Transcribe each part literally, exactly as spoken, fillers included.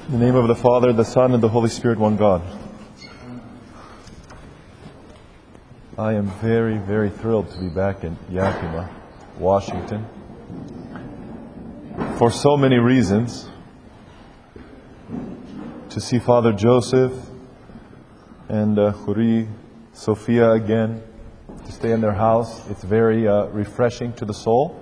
In the name of the Father, the Son, and the Holy Spirit, one God. I am very, very thrilled to be back in Yakima, Washington, for so many reasons. To see Father Joseph and uh, Juri, Sophia again, to stay in their house. It's very uh, refreshing to the soul.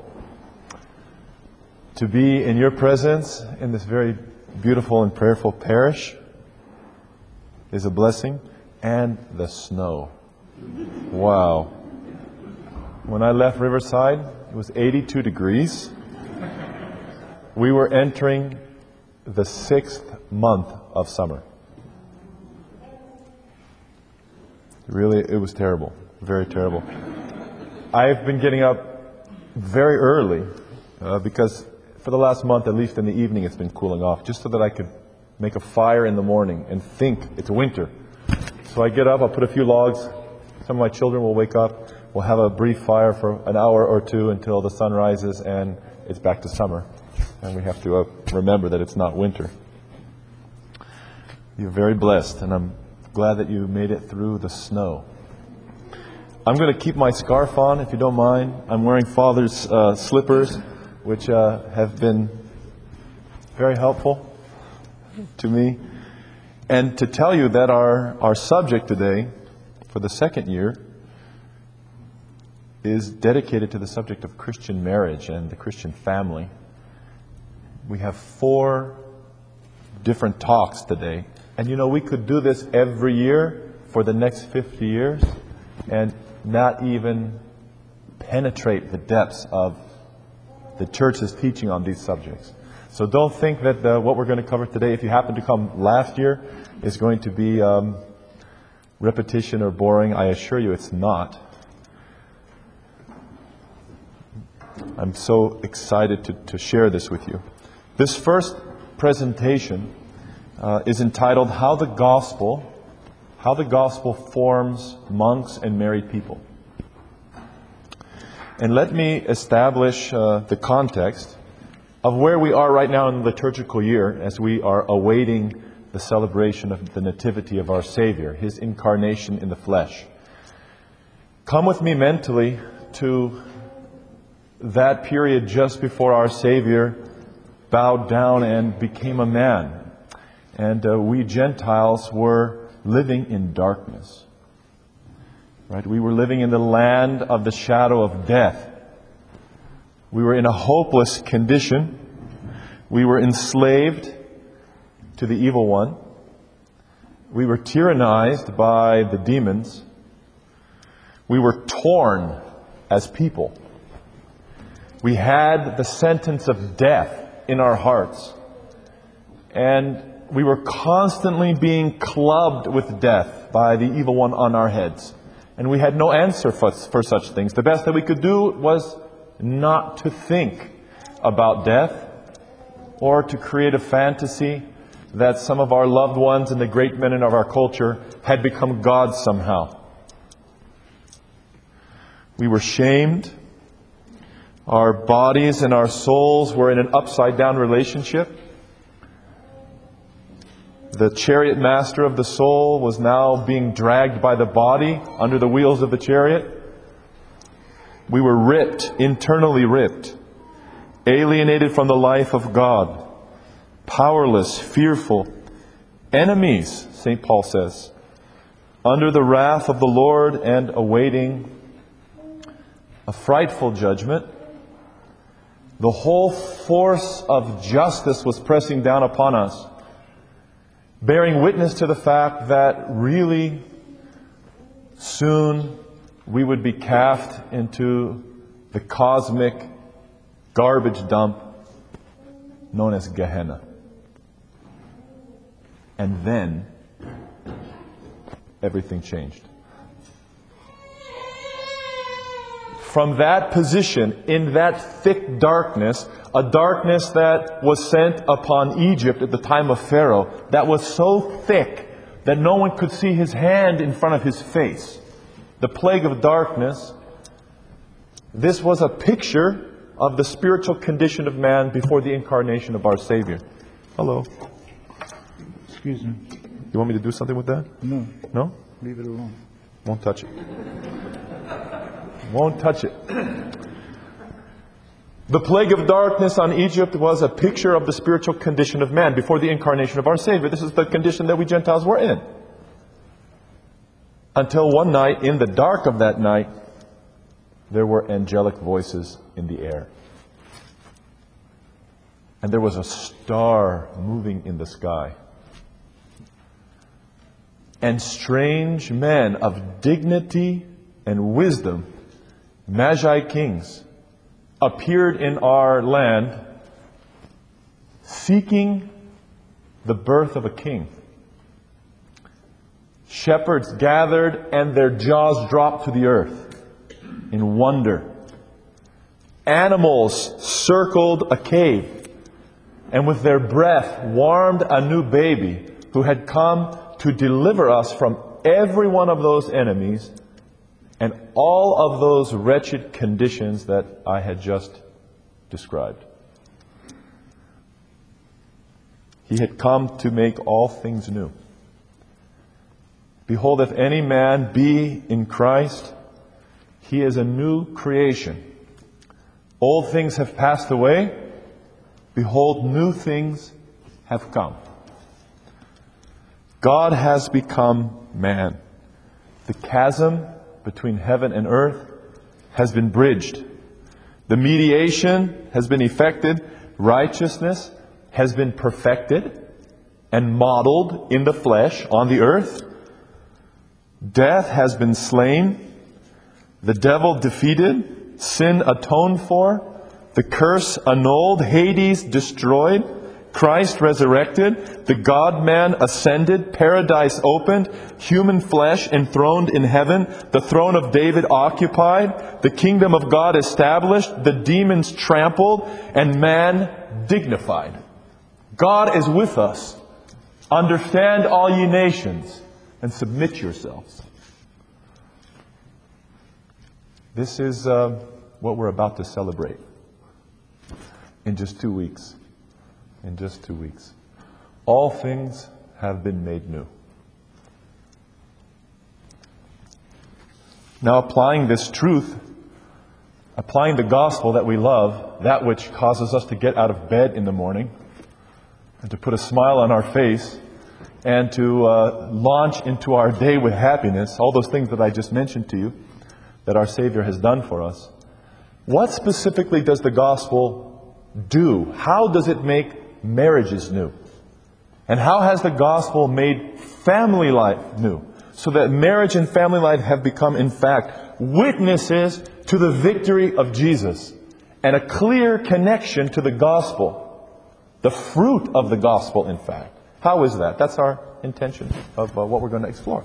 To be in your presence in this very beautiful and prayerful parish is a blessing. And the snow. Wow. When I left Riverside, it was eighty-two degrees. We were entering the sixth month of summer. Really, it was terrible. Very terrible. I've been getting up very early uh, because for the last month, at least in the evening, it's been cooling off, just so that I could make a fire in the morning and think it's winter. So I get up, I'll put a few logs. Some of my children will wake up. We'll have a brief fire for an hour or two until the sun rises and it's back to summer. And we have to uh, remember that it's not winter. You're very blessed, and I'm glad that you made it through the snow. I'm going to keep my scarf on, if you don't mind. I'm wearing Father's uh, slippers, which uh, have been very helpful to me. And to tell you that our, our subject today, for the second year, is dedicated to the subject of Christian marriage and the Christian family. We have four different talks today. And you know, we could do this every year for the next fifty years and not even penetrate the depths of the church's teaching on these subjects. So don't think that the, what we're going to cover today, if you happen to come last year, is going to be um, repetition or boring. I assure you it's not. I'm so excited to, to share this with you. This first presentation uh, is entitled How the Gospel, How the Gospel Forms Monks and Married People. And let me establish uh, the context of where we are right now in the liturgical year as we are awaiting the celebration of the Nativity of our Savior, His incarnation in the flesh. Come with me mentally to that period just before our Savior bowed down and became a man. And uh, we Gentiles were living in darkness. Right? We were living in the land of the shadow of death. We were in a hopeless condition. We were enslaved to the evil one. We were tyrannized by the demons. We were torn as people. We had the sentence of death in our hearts. And we were constantly being clubbed with death by the evil one on our heads. And we had no answer for, for such things. The best that we could do was not to think about death or to create a fantasy that some of our loved ones and the great men in our culture had become gods somehow. We were shamed. Our bodies and our souls were in an upside-down relationship. The chariot master of the soul was now being dragged by the body under the wheels of the chariot. We were ripped, internally ripped, alienated from the life of God, powerless, fearful, enemies, Saint Paul says, under the wrath of the Lord and awaiting a frightful judgment. The whole force of justice was pressing down upon us, bearing witness to the fact that really soon we would be cast into the cosmic garbage dump known as Gehenna. And then everything changed. From that position, in that thick darkness, a darkness that was sent upon Egypt at the time of Pharaoh, that was so thick that no one could see his hand in front of his face. The plague of darkness. This was a picture of the spiritual condition of man before the incarnation of our Savior. Hello. Excuse me. You want me to do something with that? No, No? leave it alone. Won't touch it. Won't touch it. The plague of darkness on Egypt was a picture of the spiritual condition of man before the incarnation of our Savior. This is the condition that we Gentiles were in. Until one night, in the dark of that night, there were angelic voices in the air. And there was a star moving in the sky. And strange men of dignity and wisdom, Magi kings, appeared in our land seeking the birth of a king. Shepherds gathered and their jaws dropped to the earth in wonder. Animals circled a cave and with their breath warmed a new baby who had come to deliver us from every one of those enemies and all of those wretched conditions that I had just described. He had come to make all things new. Behold, if any man be in Christ, he is a new creation. Old things have passed away. Behold, new things have come. God has become man. The chasm between heaven and earth has been bridged. The mediation has been effected. Righteousness has been perfected and modeled in the flesh on the earth. Death has been slain. The devil defeated. Sin atoned for. The curse annulled. Hades destroyed. Christ resurrected, the God-man ascended, paradise opened, human flesh enthroned in heaven, the throne of David occupied, the kingdom of God established, the demons trampled, and man dignified. God is with us. Understand, all ye nations, and submit yourselves. This is uh, what we're about to celebrate in just two weeks. In just two weeks. All things have been made new. Now, applying this truth, applying the gospel that we love, that which causes us to get out of bed in the morning and to put a smile on our face and to uh, launch into our day with happiness, all those things that I just mentioned to you that our Savior has done for us. What specifically does the gospel do? How does it make marriages new? And how has the gospel made family life new? So that marriage and family life have become, in fact, witnesses to the victory of Jesus and a clear connection to the gospel. The fruit of the gospel, in fact. How is that? That's our intention of uh, what we're going to explore.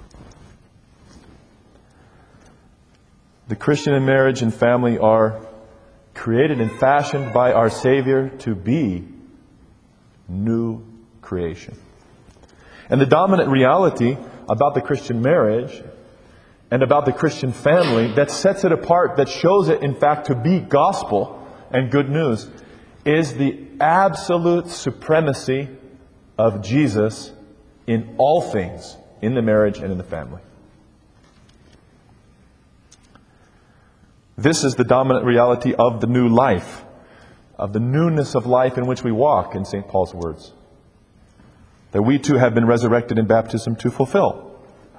The Christian in marriage and family are created and fashioned by our Savior to be new creation. And the dominant reality about the Christian marriage and about the Christian family that sets it apart, that shows it in fact to be gospel and good news, is the absolute supremacy of Jesus in all things, in the marriage and in the family. This is the dominant reality of the new life, of the newness of life in which we walk, in Saint Paul's words. That we too have been resurrected in baptism to fulfill.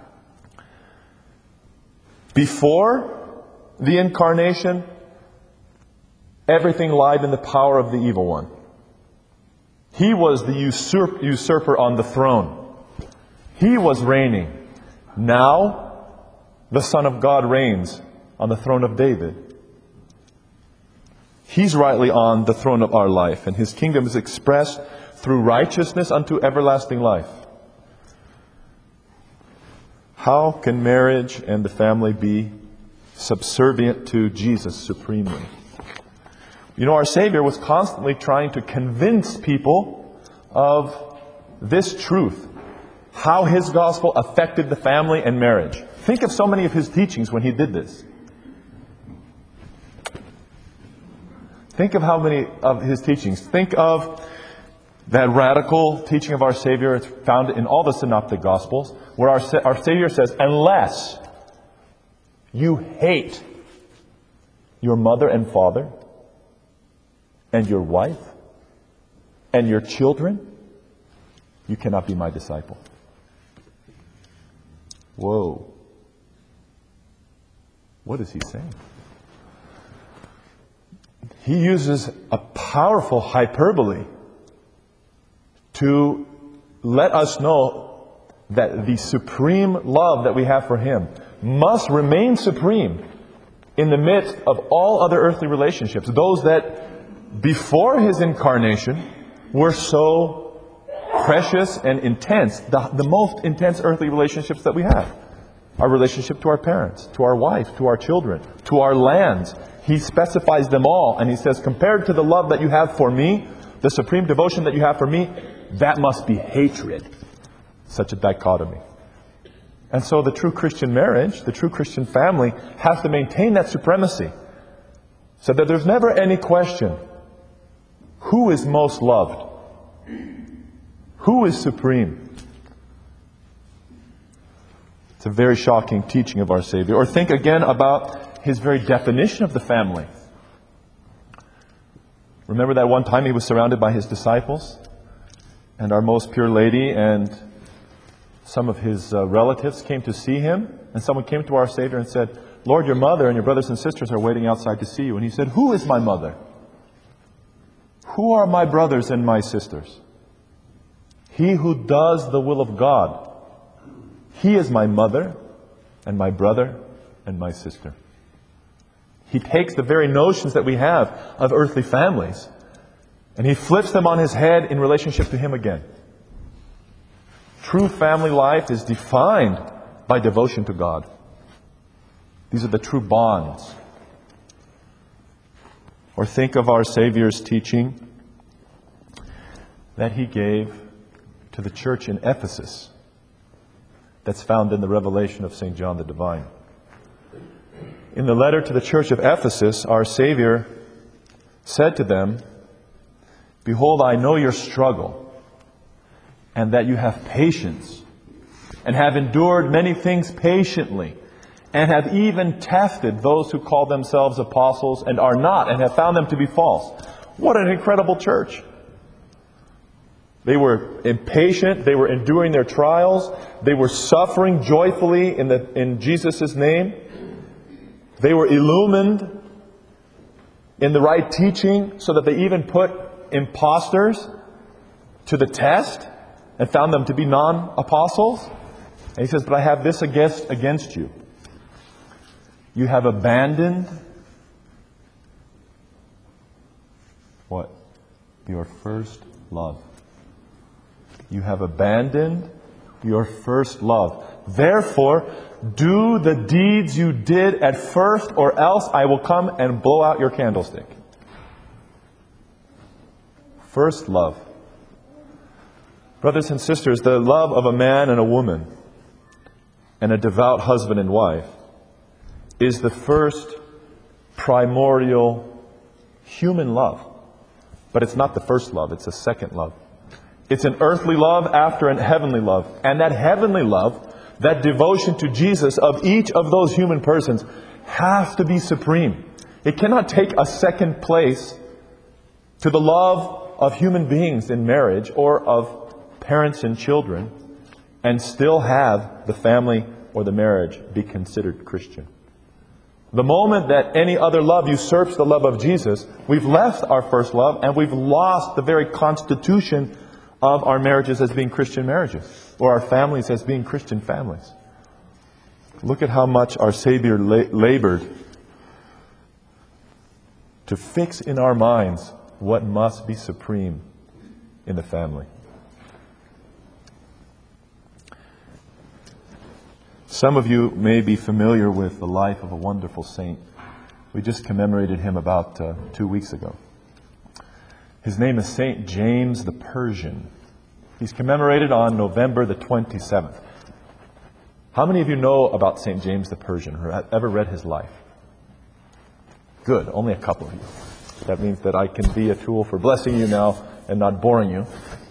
Before the incarnation, everything lied in the power of the evil one. He was the usurp- usurper on the throne. He was reigning. Now, the Son of God reigns on the throne of David. He's rightly on the throne of our life, and His kingdom is expressed through righteousness unto everlasting life. How can marriage and the family be subservient to Jesus supremely? You know, our Savior was constantly trying to convince people of this truth, how His gospel affected the family and marriage. Think of so many of His teachings when He did this. Think of how many of His teachings. Think of That radical teaching of our Savior is found in all the Synoptic Gospels, where our, our Savior says, unless you hate your mother and father, and your wife, and your children, you cannot be my disciple. Whoa. What is he saying? He uses a powerful hyperbole to let us know that the supreme love that we have for Him must remain supreme in the midst of all other earthly relationships. Those that before His incarnation were so precious and intense, the, the most intense earthly relationships that we have. Our relationship to our parents, to our wife, to our children, to our lands. He specifies them all, and He says, compared to the love that you have for me, the supreme devotion that you have for me, that must be hatred. Such a dichotomy. And so the true Christian marriage, the true Christian family, has to maintain that supremacy, so that there's never any question, who is most loved? Who is supreme? It's a very shocking teaching of our Savior. Or think again about His very definition of the family. Remember that one time He was surrounded by His disciples, and our most pure Lady and some of His uh, relatives came to see Him, and someone came to our Savior and said, Lord, your mother and your brothers and sisters are waiting outside to see you. And He said, who is my mother? Who are my brothers and my sisters? He who does the will of God. He is my mother and my brother and my sister. He takes the very notions that we have of earthly families, and He flips them on His head in relationship to Him again. True family life is defined by devotion to God. These are the true bonds. Or think of our Savior's teaching that He gave to the church in Ephesus, that's found in the Revelation of Saint John the Divine. In the letter to the church of Ephesus, our Savior said to them, behold, I know your struggle, and that you have patience, and have endured many things patiently, and have even tested those who call themselves apostles and are not, and have found them to be false. What an incredible church! They were impatient. They were enduring their trials. They were suffering joyfully in the in Jesus' name. They were illumined in the right teaching, so that they even put imposters to the test and found them to be non-apostles. And He says, but I have this against, against you. You have abandoned what? Your first love. You have abandoned your first love. Therefore, do the deeds you did at first, or else I will come and blow out your candlestick. First love. Brothers and sisters, the love of a man and a woman and a devout husband and wife is the first primordial human love. But it's not the first love, it's a second love. It's an earthly love after a heavenly love. And that heavenly love, that devotion to Jesus of each of those human persons, has to be supreme. It cannot take a second place to the love of human beings in marriage or of parents and children, and still have the family or the marriage be considered Christian. The moment that any other love usurps the love of Jesus, we've left our first love, and we've lost the very constitution of our marriages as being Christian marriages, or our families as being Christian families. Look at how much our Savior la- labored to fix in our minds what must be supreme in the family. Some of you may be familiar with the life of a wonderful saint. We just commemorated him about uh, two weeks ago. His name is Saint James the Persian. He's commemorated on November the twenty-seventh. How many of you know about Saint James the Persian, or have ever read his life? Good, only a couple of you. That means that I can be a tool for blessing you now and not boring you.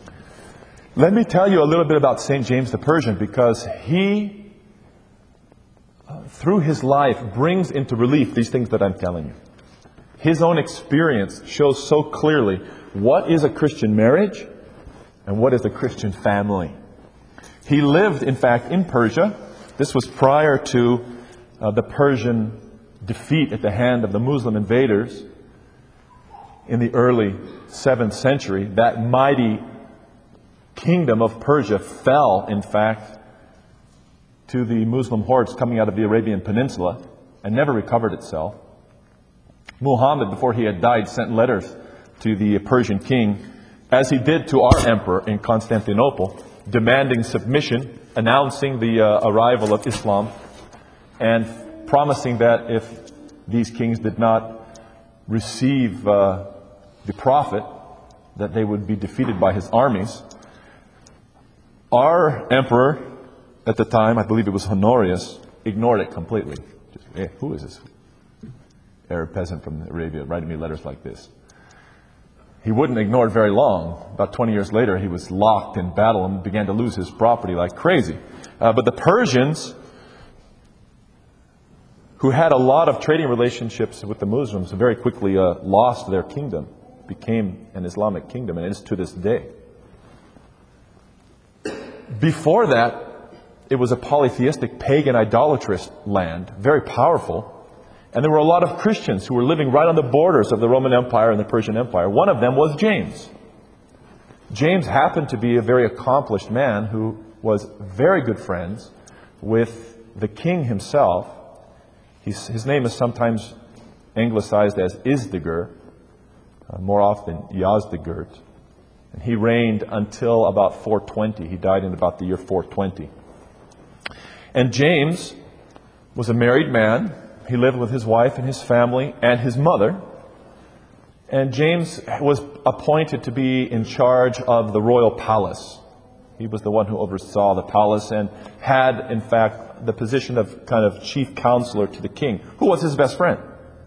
Let me tell you a little bit about Saint James the Persian, because he, uh, through his life, brings into relief these things that I'm telling you. His own experience shows so clearly what is a Christian marriage and what is a Christian family. He lived, in fact, in Persia. This was prior to uh, the Persian defeat at the hand of the Muslim invaders in the early seventh century. That mighty kingdom of Persia fell, in fact, to the Muslim hordes coming out of the Arabian Peninsula and never recovered itself. Muhammad, before he had died, sent letters to the Persian king, as he did to our emperor in Constantinople, demanding submission, announcing the uh, arrival of Islam, and promising that if these kings did not receive uh, the prophet, that they would be defeated by his armies. Our emperor at the time, I believe it was Honorius, ignored it completely. Just, hey, who is this Arab peasant from Arabia writing me letters like this? He wouldn't ignore it very long. About twenty years later, he was locked in battle and began to lose his property like crazy. Uh, but the Persians, who had a lot of trading relationships with the Muslims, very quickly uh, lost their kingdom, became an Islamic kingdom, and it is to this day. Before that, it was a polytheistic, pagan, idolatrous land, very powerful. And there were a lot of Christians who were living right on the borders of the Roman Empire and the Persian Empire. One of them was James. James happened to be a very accomplished man who was very good friends with the king himself. He's, his name is sometimes anglicized as Isdiger, uh, more often Yazdegerd. And he reigned until about four twenty. He died in about the year four twenty. And James was a married man. He lived with his wife and his family and his mother. And James was appointed to be in charge of the royal palace. He was the one who oversaw the palace and had, in fact, the position of kind of chief counselor to the king, who was his best friend.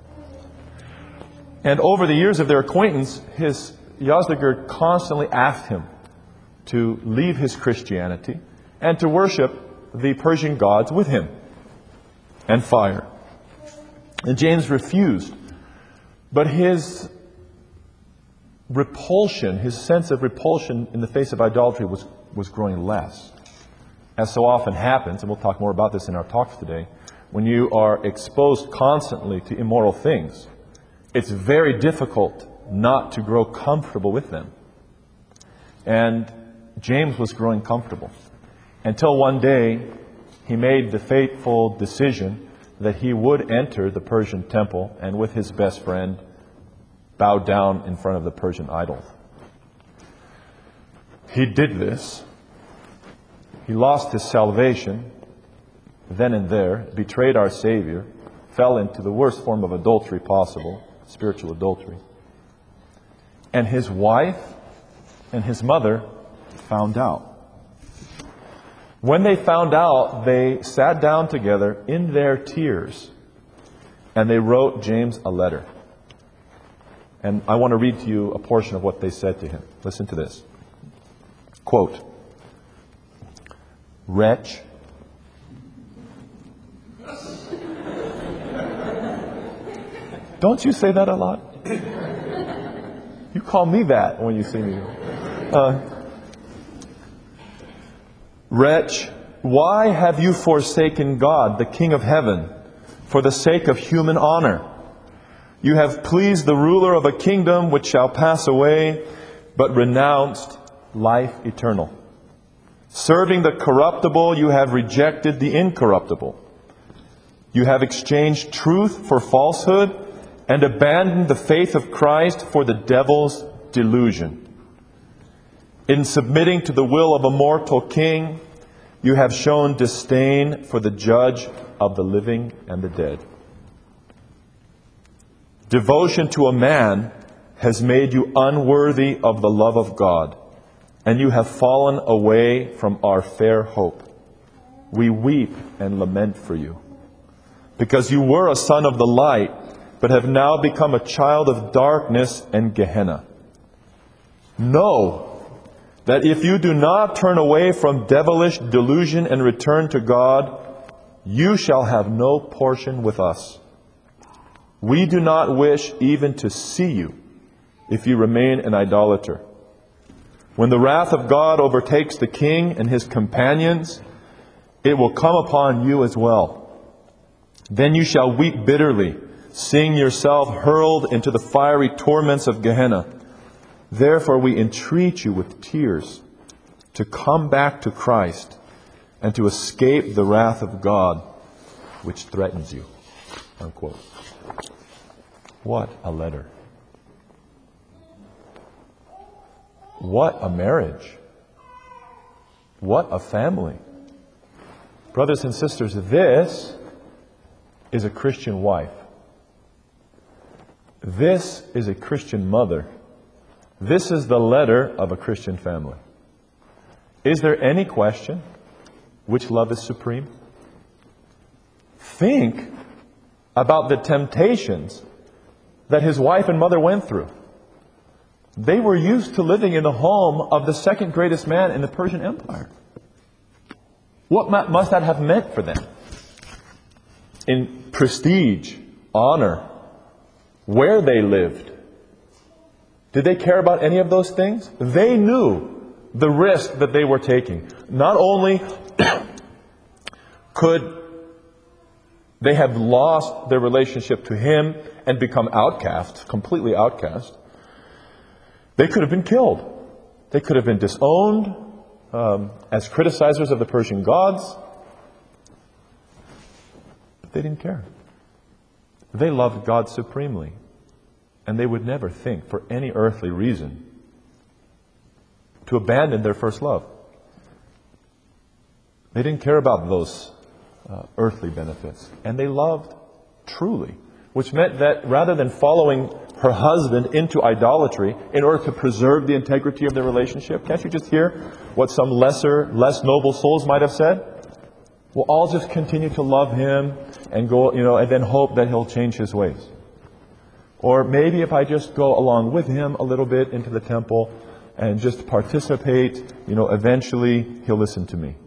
And over the years of their acquaintance, his Yazdegerd constantly asked him to leave his Christianity and to worship the Persian gods with him and fire. And James refused. But his repulsion, his sense of repulsion in the face of idolatry was, was growing less. As so often happens, and we'll talk more about this in our talks today, when you are exposed constantly to immoral things, it's very difficult not to grow comfortable with them. And James was growing comfortable. Until one day, he made the fateful decision that he would enter the Persian temple and with his best friend bow down in front of the Persian idol. He did this. He lost his salvation then and there, betrayed our Savior, fell into the worst form of adultery possible, spiritual adultery. And his wife and his mother found out. When they found out, they sat down together in their tears and they wrote James a letter. And I want to read to you a portion of what they said to him. Listen to this. Quote, "Wretch, don't you say that a lot? You call me that when you see me. Uh, Wretch, why have you forsaken God, the King of heaven, for the sake of human honor? You have pleased the ruler of a kingdom which shall pass away, but renounced life eternal. Serving the corruptible, you have rejected the incorruptible. You have exchanged truth for falsehood and abandoned the faith of Christ for the devil's delusion. In submitting to the will of a mortal king, you have shown disdain for the judge of the living and the dead. Devotion to a man has made you unworthy of the love of God, and you have fallen away from our fair hope. We weep and lament for you, because you were a son of the light, but have now become a child of darkness and Gehenna. Know that if you do not turn away from devilish delusion and return to God, you shall have no portion with us. We do not wish even to see you if you remain an idolater. When the wrath of God overtakes the king and his companions, it will come upon you as well. Then you shall weep bitterly, seeing yourself hurled into the fiery torments of Gehenna. Therefore we entreat you with tears to come back to Christ and to escape the wrath of God which threatens you." Unquote. What a letter. What a marriage. What a family. Brothers and sisters, this is a Christian wife. This is a Christian mother. This is the letter of a Christian family. Is there any question which love is supreme? Think about the temptations that his wife and mother went through. They were used to living in the home of the second greatest man in the Persian Empire. What must that have meant for them? In prestige, honor, where they lived. Did they care about any of those things? They knew the risk that they were taking. Not only could they have lost their relationship to him and become outcasts, completely outcast, they could have been killed. They could have been disowned um, as criticizers of the Persian gods. But they didn't care. They loved God supremely. And they would never think, for any earthly reason, to abandon their first love. They didn't care about those uh, earthly benefits. And they loved truly. Which meant that rather than following her husband into idolatry in order to preserve the integrity of their relationship, can't you just hear what some lesser, less noble souls might have said? Well, I'll just continue to love him and go, you know, and then hope that he'll change his ways. Or maybe if I just go along with him a little bit into the temple and just participate, you know, eventually he'll listen to me.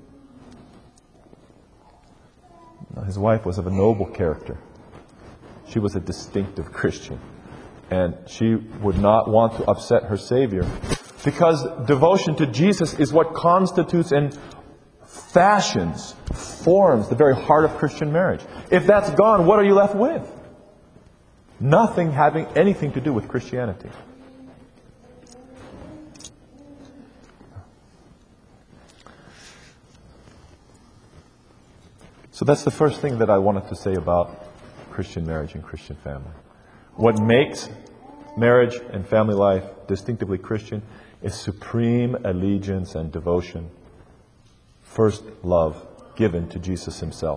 His wife was of a noble character. She was a distinctive Christian. And she would not want to upset her Savior. Because devotion to Jesus is what constitutes and fashions, forms the very heart of Christian marriage. If that's gone, what are you left with? Nothing having anything to do with Christianity. So that's the first thing that I wanted to say about Christian marriage and Christian family. What makes marriage and family life distinctively Christian is supreme allegiance and devotion. First love given to Jesus himself.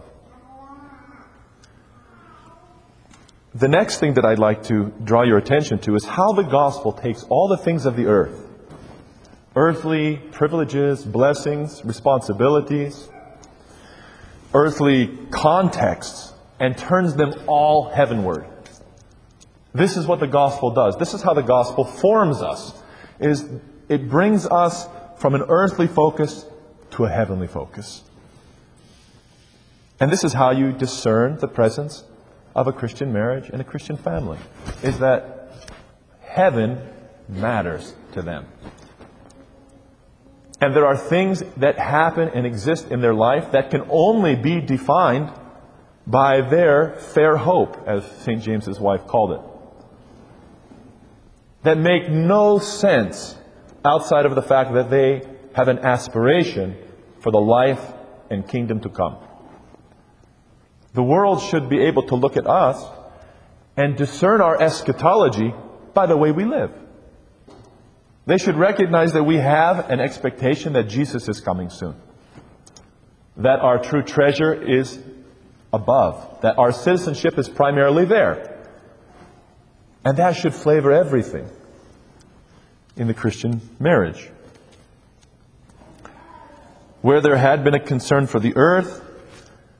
The next thing that I'd like to draw your attention to is how the gospel takes all the things of the earth, earthly privileges, blessings, responsibilities, earthly contexts, and turns them all heavenward. This is what the gospel does. This is how the gospel forms us. Is it brings us from an earthly focus to a heavenly focus. And this is how you discern the presence of a Christian marriage and a Christian family. Is that heaven matters to them. And there are things that happen and exist in their life that can only be defined by their fair hope, as Saint James's wife called it. That make no sense outside of the fact that they have an aspiration for the life and kingdom to come. The world should be able to look at us and discern our eschatology by the way we live. They should recognize that we have an expectation that Jesus is coming soon. That our true treasure is above. That our citizenship is primarily there. And that should flavor everything in the Christian marriage. Where there had been a concern for the earth,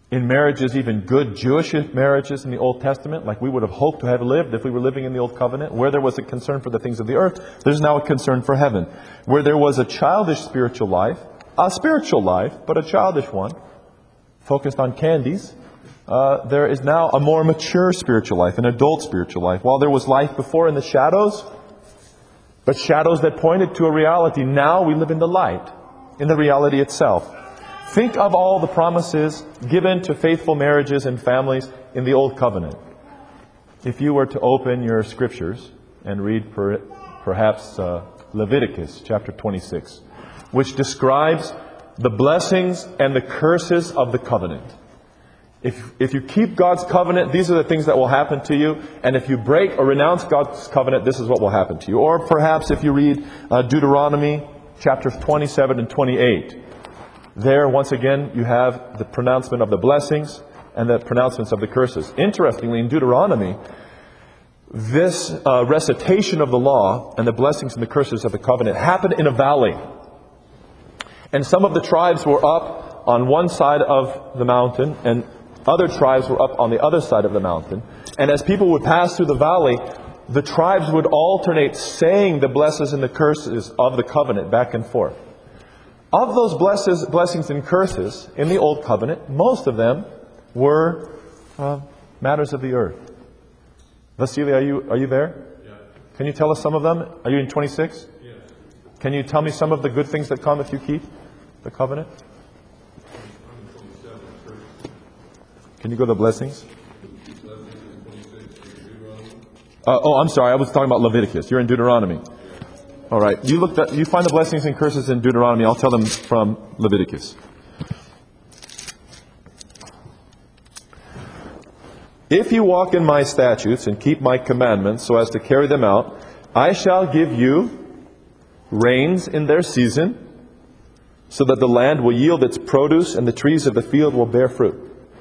in marriages, even good Jewish marriages in the Old Testament, like we would have hoped to have lived if we were living in the Old Covenant, where there was a concern for the things of the earth, there's now a concern for heaven. Where there was a childish spiritual life, a spiritual life, but a childish one, focused on candies, uh, there is now a more mature spiritual life, an adult spiritual life. While there was life before in the shadows, but shadows that pointed to a reality, now we live in the light, in the reality itself. Think of all the promises given to faithful marriages and families in the Old Covenant. If you were to open your scriptures and read per, perhaps uh, Leviticus chapter twenty-six, which describes the blessings and the curses of the covenant. If, if you keep God's covenant, these are the things that will happen to you. And if you break or renounce God's covenant, this is what will happen to you. Or perhaps if you read uh, Deuteronomy chapters twenty-seven and twenty-eight. There, once again, you have the pronouncement of the blessings and the pronouncements of the curses. Interestingly, in Deuteronomy, this uh, recitation of the law and the blessings and the curses of the covenant happened in a valley. And some of the tribes were up on one side of the mountain, and other tribes were up on the other side of the mountain. And as people would pass through the valley, the tribes would alternate saying the blessings and the curses of the covenant back and forth. Of those blesses, blessings and curses in the Old Covenant, most of them were uh, matters of the earth. Vasily, are you are you there? Yeah. Can you tell us some of them? Are you in twenty-six? Yes. Can you tell me some of the good things that come if you keep the covenant? Can you go to the blessings? Uh, oh, I'm sorry. I was talking about Leviticus. You're in Deuteronomy. All right. You look at, you find the blessings and curses in Deuteronomy. I'll tell them from Leviticus. If you walk in my statutes and keep my commandments so as to carry them out, I shall give you rains in their season, so that the land will yield its produce and the trees of the field will bear fruit.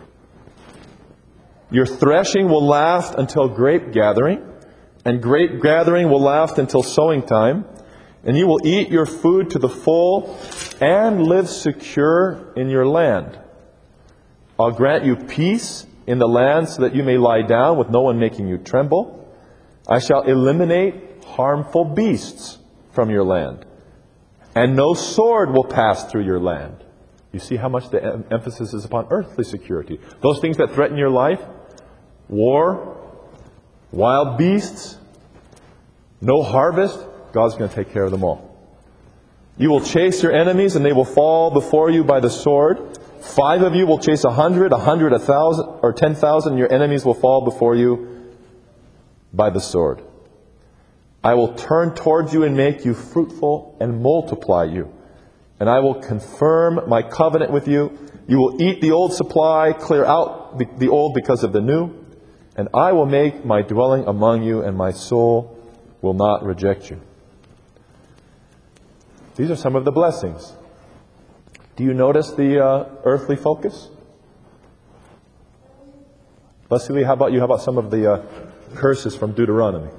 Your threshing will last until grape gathering, and grape gathering will last until sowing time, and you will eat your food to the full and live secure in your land. I'll grant you peace in the land so that you may lie down with no one making you tremble. I shall eliminate harmful beasts from your land, and no sword will pass through your land. You see how much the em- emphasis is upon earthly security. Those things that threaten your life, war, wild beasts, no harvest, God's going to take care of them all. You will chase your enemies and they will fall before you by the sword. Five of you will chase a hundred, a hundred, a thousand, or ten thousand. Your enemies will fall before you by the sword. I will turn towards you and make you fruitful and multiply you. And I will confirm my covenant with you. You will eat the old supply, clear out the, the old because of the new. And I will make my dwelling among you, and my soul will not reject you. These are some of the blessings. Do you notice the uh, earthly focus? Vasily, how about you? How about some of the uh, curses from Deuteronomy?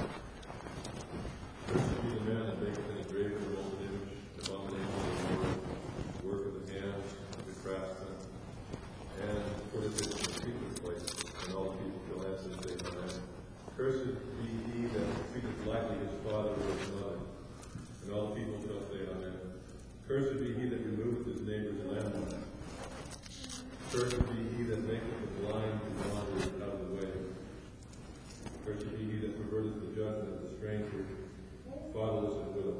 Cursed be he that removeth his neighbor's landmark. Cursed be he that maketh the blind to wander out of the way. Cursed be he that perverteth the judgment of the stranger, fatherless and widow.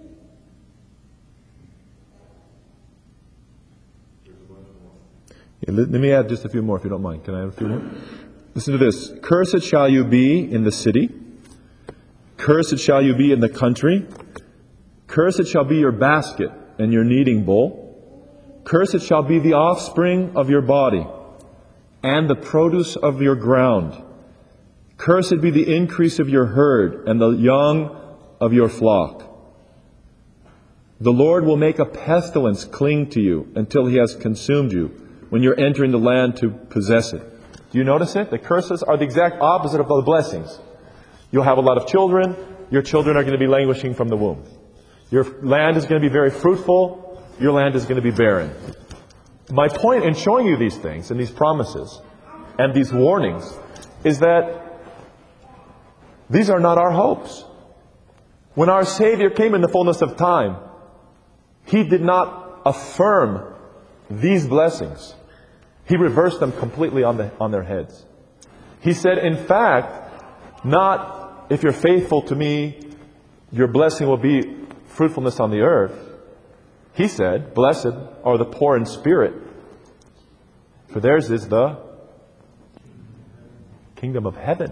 There's a bunch more. Yeah, let, let me add just a few more if you don't mind. Can I add a few more? Listen to this. Cursed shall you be in the city. Cursed shall you be in the country. Cursed shall be your basket and your kneading bowl. Cursed shall be the offspring of your body, and the produce of your ground. Cursed be the increase of your herd, and the young of your flock. The Lord will make a pestilence cling to you until He has consumed you, when you're entering the land to possess it. Do you notice it? The curses are the exact opposite of the blessings. You'll have a lot of children. Your children are going to be languishing from the womb. Your land is going to be very fruitful. Your land is going to be barren. My point in showing you these things and these promises and these warnings is that these are not our hopes. When our Savior came in the fullness of time, He did not affirm these blessings. He reversed them completely on, the, on their heads. He said, in fact, not if you're faithful to me, your blessing will be fruitfulness on the earth. He said, blessed are the poor in spirit, for theirs is the kingdom of heaven.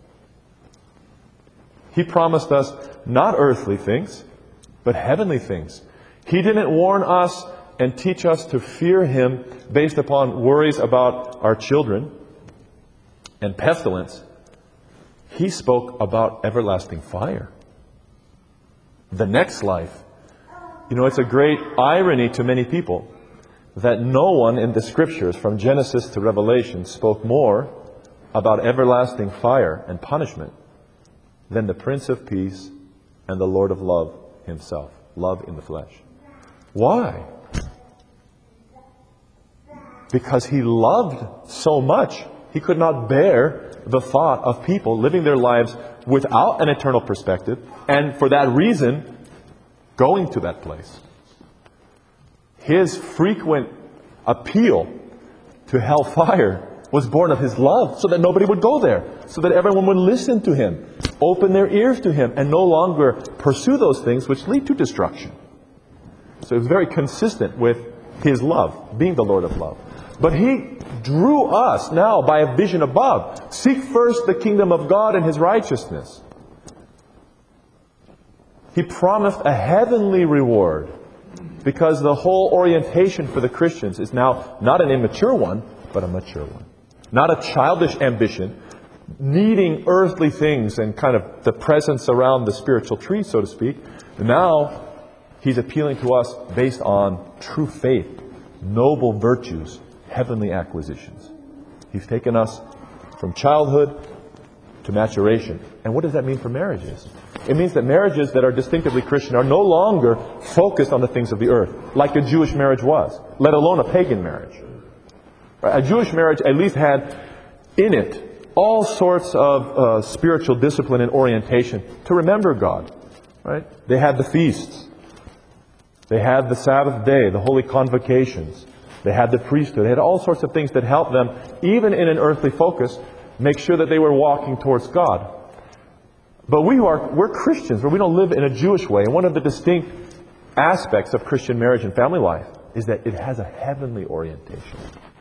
He promised us not earthly things, but heavenly things. He didn't warn us and teach us to fear Him based upon worries about our children and pestilence. He spoke about everlasting fire, the next life. You know, it's a great irony to many people that no one in the Scriptures, from Genesis to Revelation, spoke more about everlasting fire and punishment than the Prince of Peace and the Lord of Love Himself. Love in the flesh. Why? Because He loved so much, He could not bear the thought of people living their lives without an eternal perspective, and for that reason, going to that place. His frequent appeal to hellfire was born of His love, so that nobody would go there, so that everyone would listen to Him, open their ears to Him, and no longer pursue those things which lead to destruction. So it was very consistent with His love, being the Lord of love. But He drew us now by a vision above. Seek first the kingdom of God and His righteousness. He promised a heavenly reward, because the whole orientation for the Christians is now not an immature one, but a mature one. Not a childish ambition, needing earthly things and kind of the presence around the spiritual tree, so to speak. Now, He's appealing to us based on true faith, noble virtues, heavenly acquisitions. He's taken us from childhood to maturation. And what does that mean for marriages? It means that marriages that are distinctively Christian are no longer focused on the things of the earth, like a Jewish marriage was, let alone a pagan marriage. A Jewish marriage at least had in it all sorts of uh, spiritual discipline and orientation to remember God. Right? They had the feasts. They had the Sabbath day, the holy convocations. They had the priesthood. They had all sorts of things that helped them, even in an earthly focus, make sure that they were walking towards God. But we who are, we're Christians, but we don't live in a Jewish way. And one of the distinct aspects of Christian marriage and family life is that it has a heavenly orientation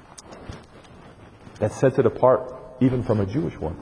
that sets it apart even from a Jewish one.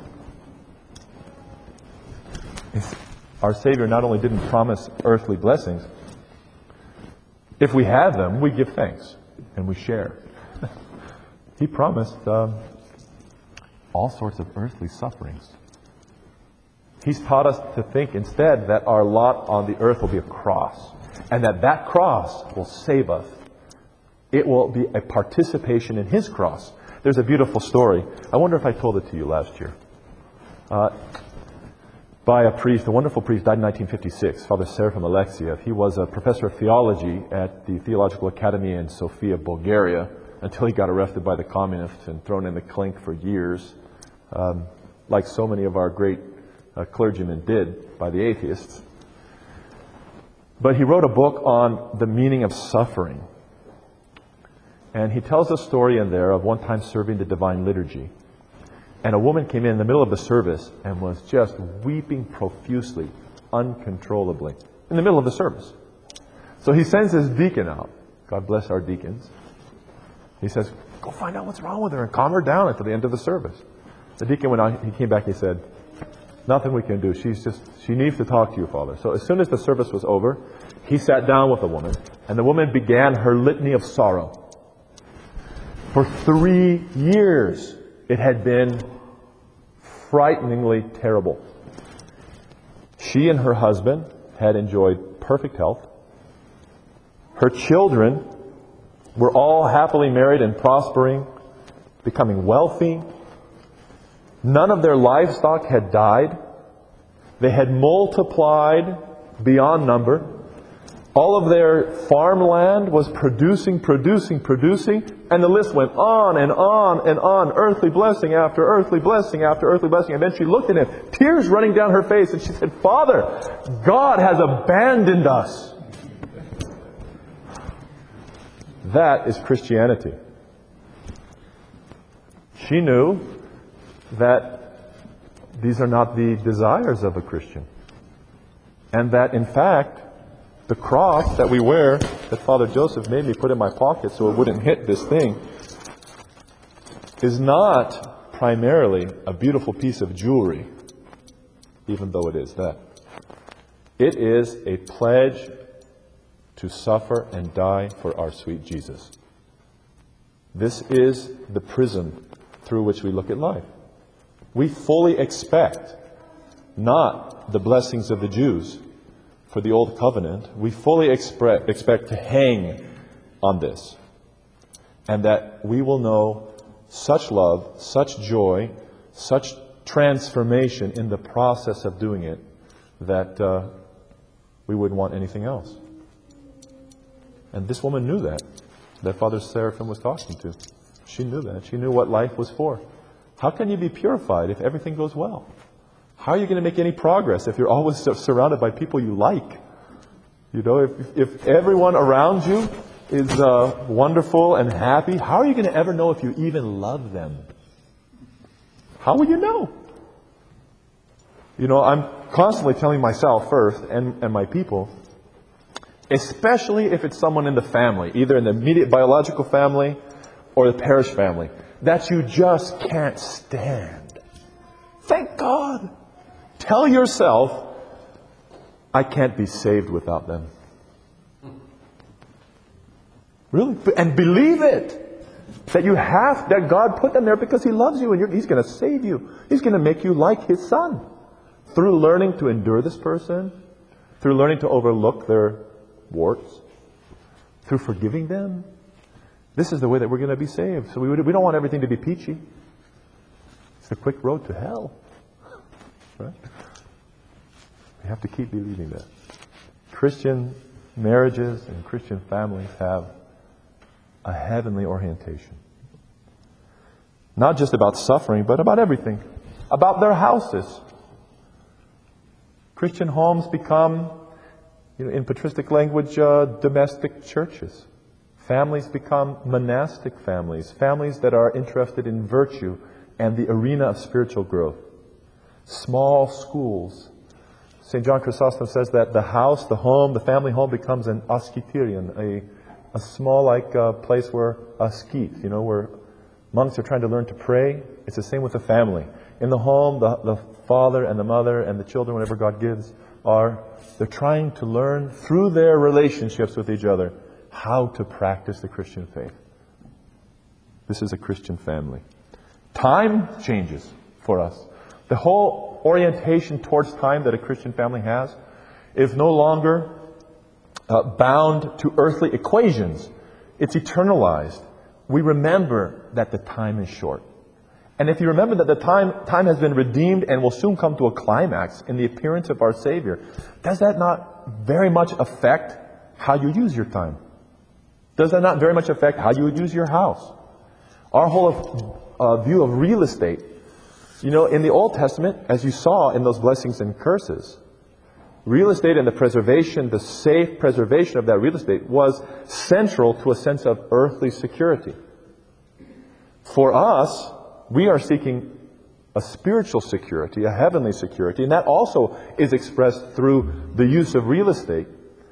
Our Savior not only didn't promise earthly blessings, if we have them, we give thanks and we share. He promised um, all sorts of earthly sufferings. He's taught us to think instead that our lot on the earth will be a cross, and that that cross will save us. It will be a participation in His cross. There's a beautiful story. I wonder if I told it to you last year. Uh, by a priest, a wonderful priest, died in nineteen fifty-six, Father Seraphim Alexiev. He was a professor of theology at the Theological Academy in Sofia, Bulgaria, until he got arrested by the communists and thrown in the clink for years, um, like so many of our great uh, clergymen did by the atheists. But he wrote a book on the meaning of suffering. And he tells a story in there of one time serving the Divine Liturgy. And a woman came in the middle of the service and was just weeping profusely, uncontrollably, in the middle of the service. So he sends his deacon out. God bless our deacons. He says, go find out what's wrong with her and calm her down until the end of the service. The deacon went on, he came back and he said, nothing we can do. She's just, she needs to talk to you, Father. So as soon as the service was over, he sat down with the woman, and the woman began her litany of sorrow. For three years, it had been frighteningly terrible. She and her husband had enjoyed perfect health. Her children were all happily married and prospering, becoming wealthy. None of their livestock had died. They had multiplied beyond number. All of their farmland was producing, producing, producing, and the list went on and on and on. Earthly blessing after earthly blessing after earthly blessing. And then she looked at him, tears running down her face, and she said, "Father, God has abandoned us." That is Christianity. She knew that these are not the desires of a Christian. And that, in fact, the cross that we wear, that Father Joseph made me put in my pocket so it wouldn't hit this thing, is not primarily a beautiful piece of jewelry, even though it is that. It is a pledge to suffer and die for our sweet Jesus. This is the prism through which we look at life. We fully expect not the blessings of the Jews for the Old Covenant. We fully expect, expect to hang on this. And that we will know such love, such joy, such transformation in the process of doing it that uh, we wouldn't want anything else. And this woman knew that, that Father Seraphim was talking to. She knew that. She knew what life was for. How can you be purified if everything goes well? How are you going to make any progress if you're always surrounded by people you like? You know, if, if everyone around you is uh, wonderful and happy, how are you going to ever know if you even love them? How will you know? You know, I'm constantly telling myself first, and, and my people, especially if it's someone in the family, either in the immediate biological family or the parish family, that you just can't stand. Thank God. Tell yourself, I can't be saved without them. Really? And believe it. That you have, that God put them there because He loves you and you're, He's going to save you. He's going to make you like His Son. Through learning to endure this person, through learning to overlook their warts, through forgiving them. This is the way that we're going to be saved. So we, we don't want everything to be peachy. It's the quick road to hell. Right? We have to keep believing that. Christian marriages and Christian families have a heavenly orientation. Not just about suffering, but about everything. About their houses. Christian homes become, you know, in patristic language, uh, domestic churches. Families become monastic families. Families that are interested in virtue and the arena of spiritual growth. Small schools. Saint John Chrysostom says that the house, the home, the family home becomes an asceterion, a, a small like uh, place where ascete, you know, where monks are trying to learn to pray. It's the same with the family. In the home, the, the father and the mother and the children, whatever God gives, are they're trying to learn through their relationships with each other how to practice the Christian faith. This is a Christian family. Time changes for us. The whole orientation towards time that a Christian family has is no longer uh, bound to earthly equations. It's eternalized. We remember that the time is short. And if you remember that the time, time has been redeemed and will soon come to a climax in the appearance of our Savior, does that not very much affect how you use your time? Does that not very much affect how you would use your house? Our whole uh, view of real estate. You know, in the Old Testament, as you saw in those blessings and curses, real estate and the preservation, the safe preservation of that real estate was central to a sense of earthly security. For us, we are seeking a spiritual security, a heavenly security, and that also is expressed through the use of real estate.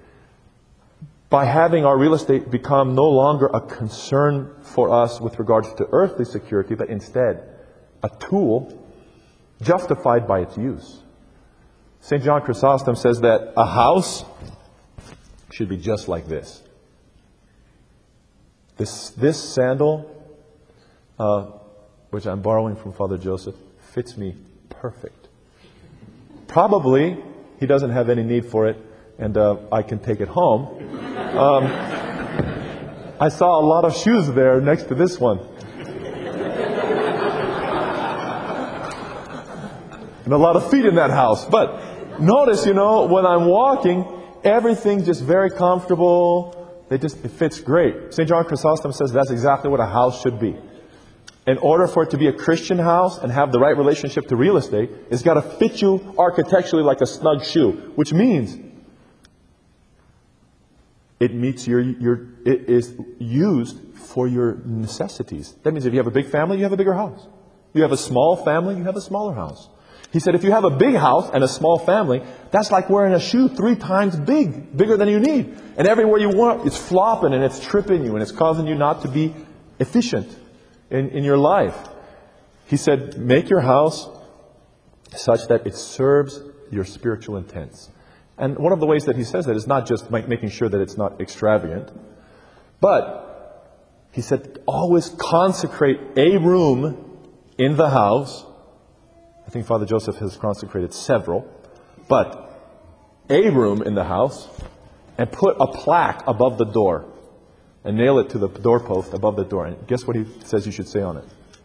By having our real estate become no longer a concern for us with regards to earthly security, but instead a tool justified by its use. Saint John Chrysostom says that a house should be just like this. This, this sandal, uh, which I'm borrowing from Father Joseph, fits me perfect. Probably he doesn't have any need for it, and uh, I can take it home. Um, I saw a lot of shoes there next to this one. And a lot of feet in that house. But notice, you know, when I'm walking, Everything just very comfortable. They just, it fits great. Saint John Chrysostom says that's exactly what a house should be. In order for it to be a Christian house and have the right relationship to real estate, it's got to fit you architecturally like a snug shoe, which means it meets your, your, it is used for your necessities. That means if you have a big family, you have a bigger house. You have a small family, you have a smaller house. He said if you have a big house and a small family, that's like wearing a shoe three times big, bigger than you need. And everywhere you want, it's flopping and it's tripping you and it's causing you not to be efficient in, in your life. He said, make your house such that it serves your spiritual intents. And one of the ways that he says that is not just make, making sure that it's not extravagant, but he said, always consecrate a room in the house. I think Father Joseph has consecrated several, but a room in the house, and put a plaque above the door and nail it to the doorpost above the door. And guess what he says you should say on it?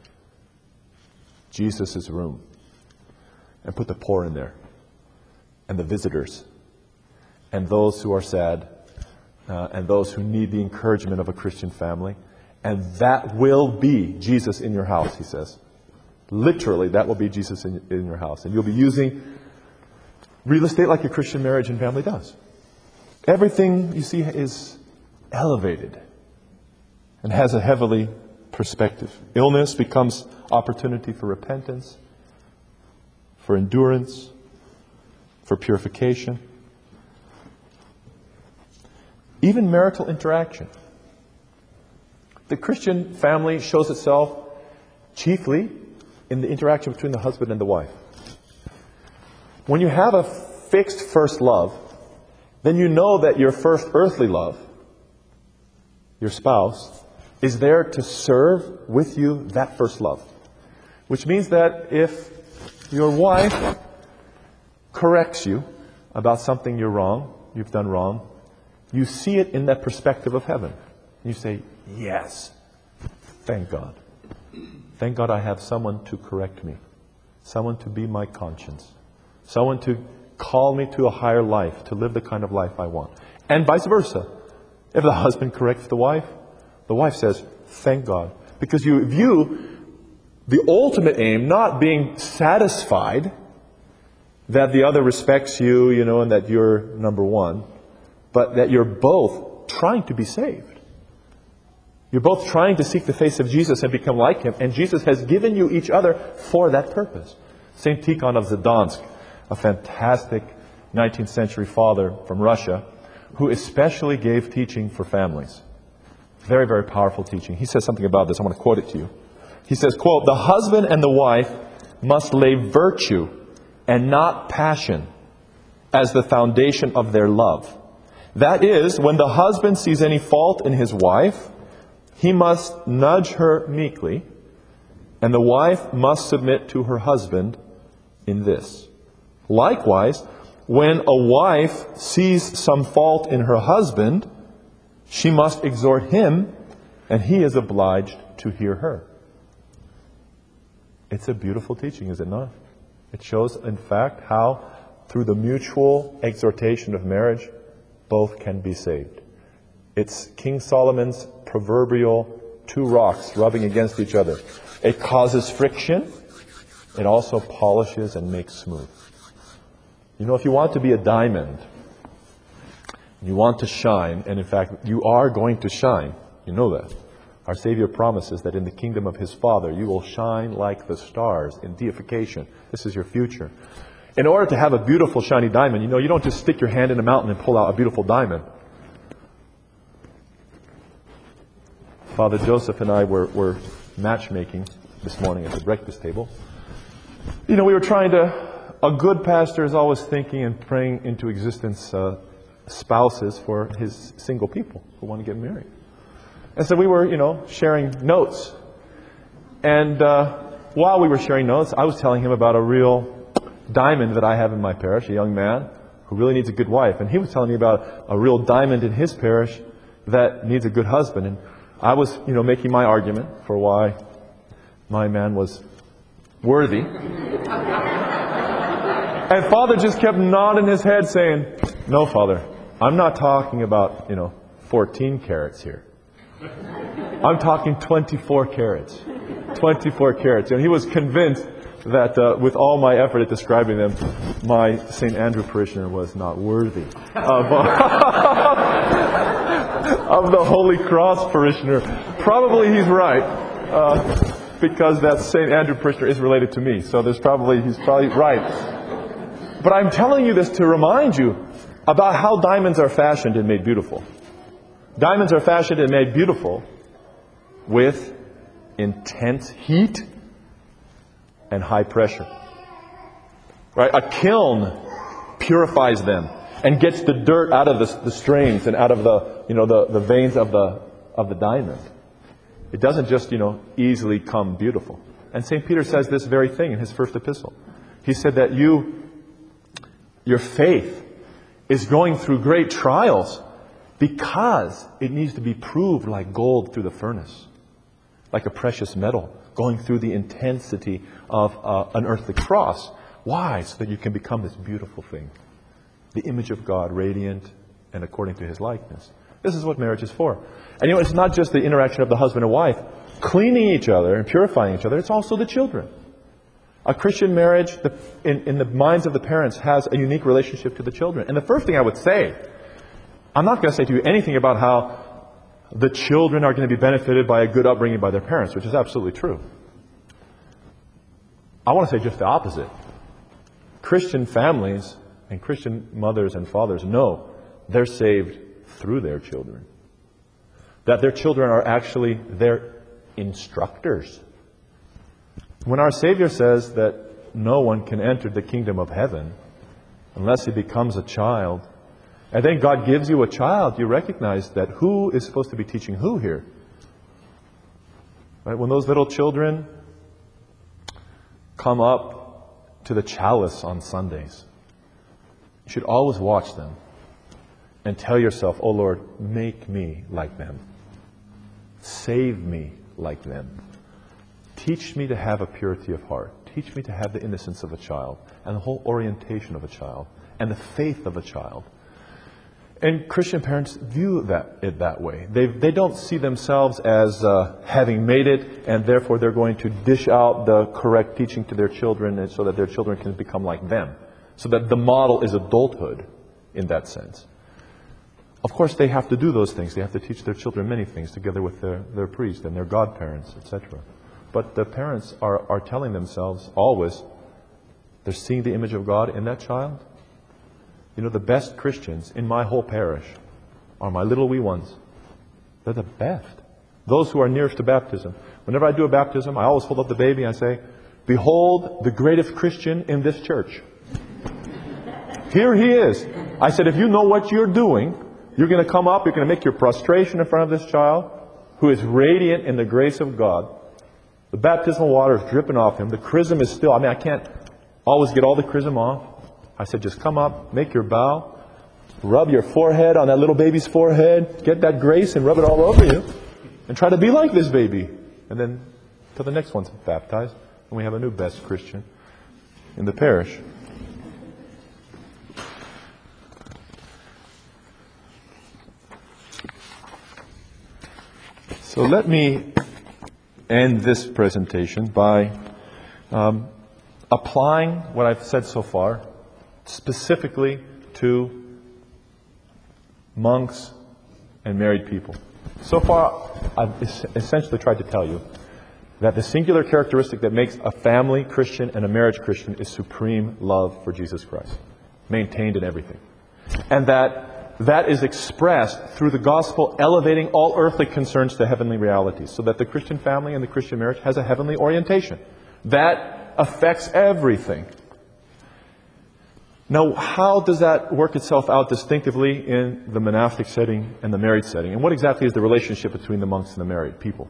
Jesus' room. And put the poor in there, and the visitors, and those who are sad, uh, and those who need the encouragement of a Christian family. And that will be Jesus in your house, he says. Literally, that will be Jesus in, in your house. And you'll be using real estate like a Christian marriage and family does. Everything you see is elevated and has a heavenly perspective. Illness becomes opportunity for repentance, for endurance, for purification. Even marital interaction. The Christian family shows itself chiefly in the interaction between the husband and the wife. When you have a fixed first love, then you know that your first earthly love, your spouse, is there to serve with you that first love. Which means that if your wife corrects you about something you're wrong, you've done wrong, you see it in that perspective of heaven. You say, yes, thank God. Thank God I have someone to correct me, someone to be my conscience, someone to call me to a higher life, to live the kind of life I want. And vice versa. If the husband corrects the wife, the wife says, thank God. Because you view the ultimate aim not being satisfied that the other respects you, you know, and that you're number one, but that you're both trying to be saved. You're both trying to seek the face of Jesus and become like Him. And Jesus has given you each other for that purpose. Saint Tikhon of Zdansk, a fantastic nineteenth century father from Russia, who especially gave teaching for families. Very, very powerful teaching. He says something about this. I want to quote it to you. He says, quote, "The husband and the wife must lay virtue and not passion as the foundation of their love. That is, when the husband sees any fault in his wife, he must nudge her meekly, and the wife must submit to her husband in this. Likewise, when a wife sees some fault in her husband, she must exhort him, and he is obliged to hear her." It's a beautiful teaching, is it not? It shows, in fact, how through the mutual exhortation of marriage, both can be saved. It's King Solomon's proverbial two rocks rubbing against each other. It causes friction. It also polishes and makes smooth. You know, if you want to be a diamond, you want to shine, and in fact, you are going to shine. You know that. Our Savior promises that in the kingdom of His Father, you will shine like the stars in deification. This is your future. In order to have a beautiful, shiny diamond, you know, you don't just stick your hand in a mountain and pull out a beautiful diamond. Father Joseph and I were, were matchmaking this morning at the breakfast table. You know, we were trying to... A good pastor is always thinking and praying into existence uh, spouses for his single people who want to get married. And so we were, you know, sharing notes. And uh, while we were sharing notes, I was telling him about a real diamond that I have in my parish, a young man who really needs a good wife. And he was telling me about a real diamond in his parish that needs a good husband. And I was, you know, making my argument for why my man was worthy. And Father just kept nodding his head saying, "No, Father, I'm not talking about, you know, fourteen carats here. I'm talking twenty-four carats. twenty-four carats. And he was convinced that uh, with all my effort at describing them, my Saint Andrew parishioner was not worthy of, uh, of the Holy Cross parishioner. Probably he's right, uh, because that Saint Andrew parishioner is related to me. So there's probably he's probably right. But I'm telling you this to remind you about how diamonds are fashioned and made beautiful. Diamonds are fashioned and made beautiful with intense heat and high pressure. Right? A kiln purifies them and gets the dirt out of the, the strains and out of the, you know, the, the veins of the of the diamond. It doesn't just, you know, easily come beautiful. And Saint Peter says this very thing in his first epistle. He said that you, your faith is going through great trials because it needs to be proved like gold through the furnace, like a precious metal, going through the intensity of uh, an earthly cross. Why? So that you can become this beautiful thing, the image of God, radiant and according to His likeness. This is what marriage is for. And you know, it's not just the interaction of the husband and wife, cleaning each other and purifying each other. It's also the children. A Christian marriage, the, in, in the minds of the parents, has a unique relationship to the children. And the first thing I would say, I'm not going to say to you anything about how the children are going to be benefited by a good upbringing by their parents, which is absolutely true. I want to say just the opposite. Christian families and Christian mothers and fathers know they're saved through their children. That their children are actually their instructors. When our Savior says that no one can enter the kingdom of heaven unless he becomes a child, and then God gives you a child, you recognize that who is supposed to be teaching who here? Right? When those little children come up to the chalice on Sundays, you should always watch them and tell yourself, "Oh Lord, make me like them. Save me like them. Teach me to have a purity of heart. Teach me to have the innocence of a child and the whole orientation of a child and the faith of a child." And Christian parents view that it that way. They they don't see themselves as uh, having made it, and therefore they're going to dish out the correct teaching to their children, and so that their children can become like them. So that the model is adulthood in that sense. Of course, they have to do those things. They have to teach their children many things together with their, their priest and their godparents, et cetera. But the parents are, are telling themselves always, they're seeing the image of God in that child. You know, the best Christians in my whole parish are my little wee ones. They're the best. Those who are nearest to baptism. Whenever I do a baptism, I always hold up the baby and I say, "Behold the greatest Christian in this church. Here he is." I said, if you know what you're doing, you're going to come up, you're going to make your prostration in front of this child who is radiant in the grace of God. The baptismal water is dripping off him. The chrism is still, I mean, I can't always get all the chrism off. I said, just come up, make your bow, rub your forehead on that little baby's forehead, get that grace and rub it all over you, and try to be like this baby. And then till the next one's baptized, and we have a new best Christian in the parish. So let me end this presentation by um, applying what I've said so far specifically to monks and married people. So far, I've es- essentially tried to tell you that the singular characteristic that makes a family Christian and a marriage Christian is supreme love for Jesus Christ, maintained in everything. And that that is expressed through the gospel elevating all earthly concerns to heavenly realities, so that the Christian family and the Christian marriage has a heavenly orientation. That affects everything. Now, how does that work itself out distinctively in the monastic setting and the married setting? And what exactly is the relationship between the monks and the married people?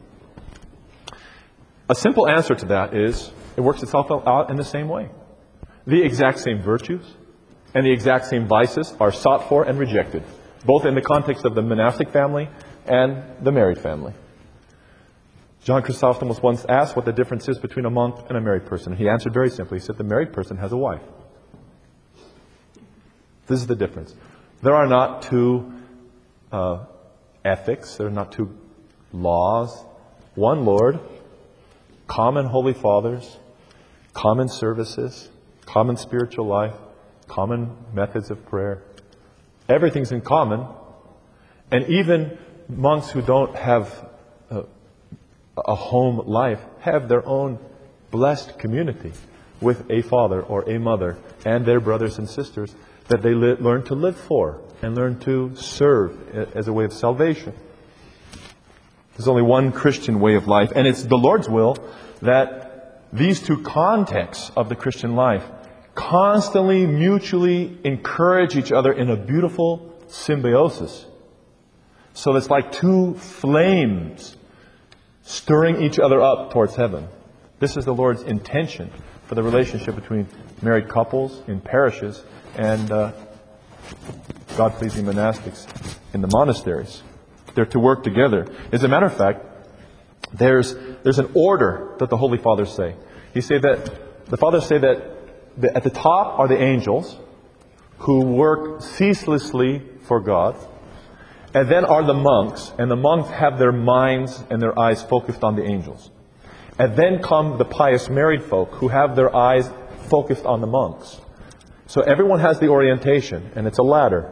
A simple answer to that is it works itself out in the same way. The exact same virtues and the exact same vices are sought for and rejected, both in the context of the monastic family and the married family. John Chrysostom was once asked what the difference is between a monk and a married person. He answered very simply. He said the married person has a wife. This is the difference. The There are not two uh, ethics. There are not two laws. One Lord, common Holy Fathers, common services, common spiritual life, common methods of prayer. Everything's in common. And even monks who don't have a, a home life have their own blessed community with a father or a mother and their brothers and sisters that they li- learn to live for and learn to serve as a way of salvation. There's only one Christian way of life, and it's the Lord's will that these two contexts of the Christian life constantly, mutually encourage each other in a beautiful symbiosis. So it's like two flames stirring each other up towards heaven. This is the Lord's intention for the relationship between married couples in parishes and uh, God-pleasing monastics in the monasteries. They're to work together. As a matter of fact, there's there's an order that the Holy Fathers say. He say that the Fathers say that the, at the top are the angels who work ceaselessly for God, and then are the monks, and the monks have their minds and their eyes focused on the angels. And then come the pious married folk who have their eyes focused on the monks. So everyone has the orientation, and it's a ladder.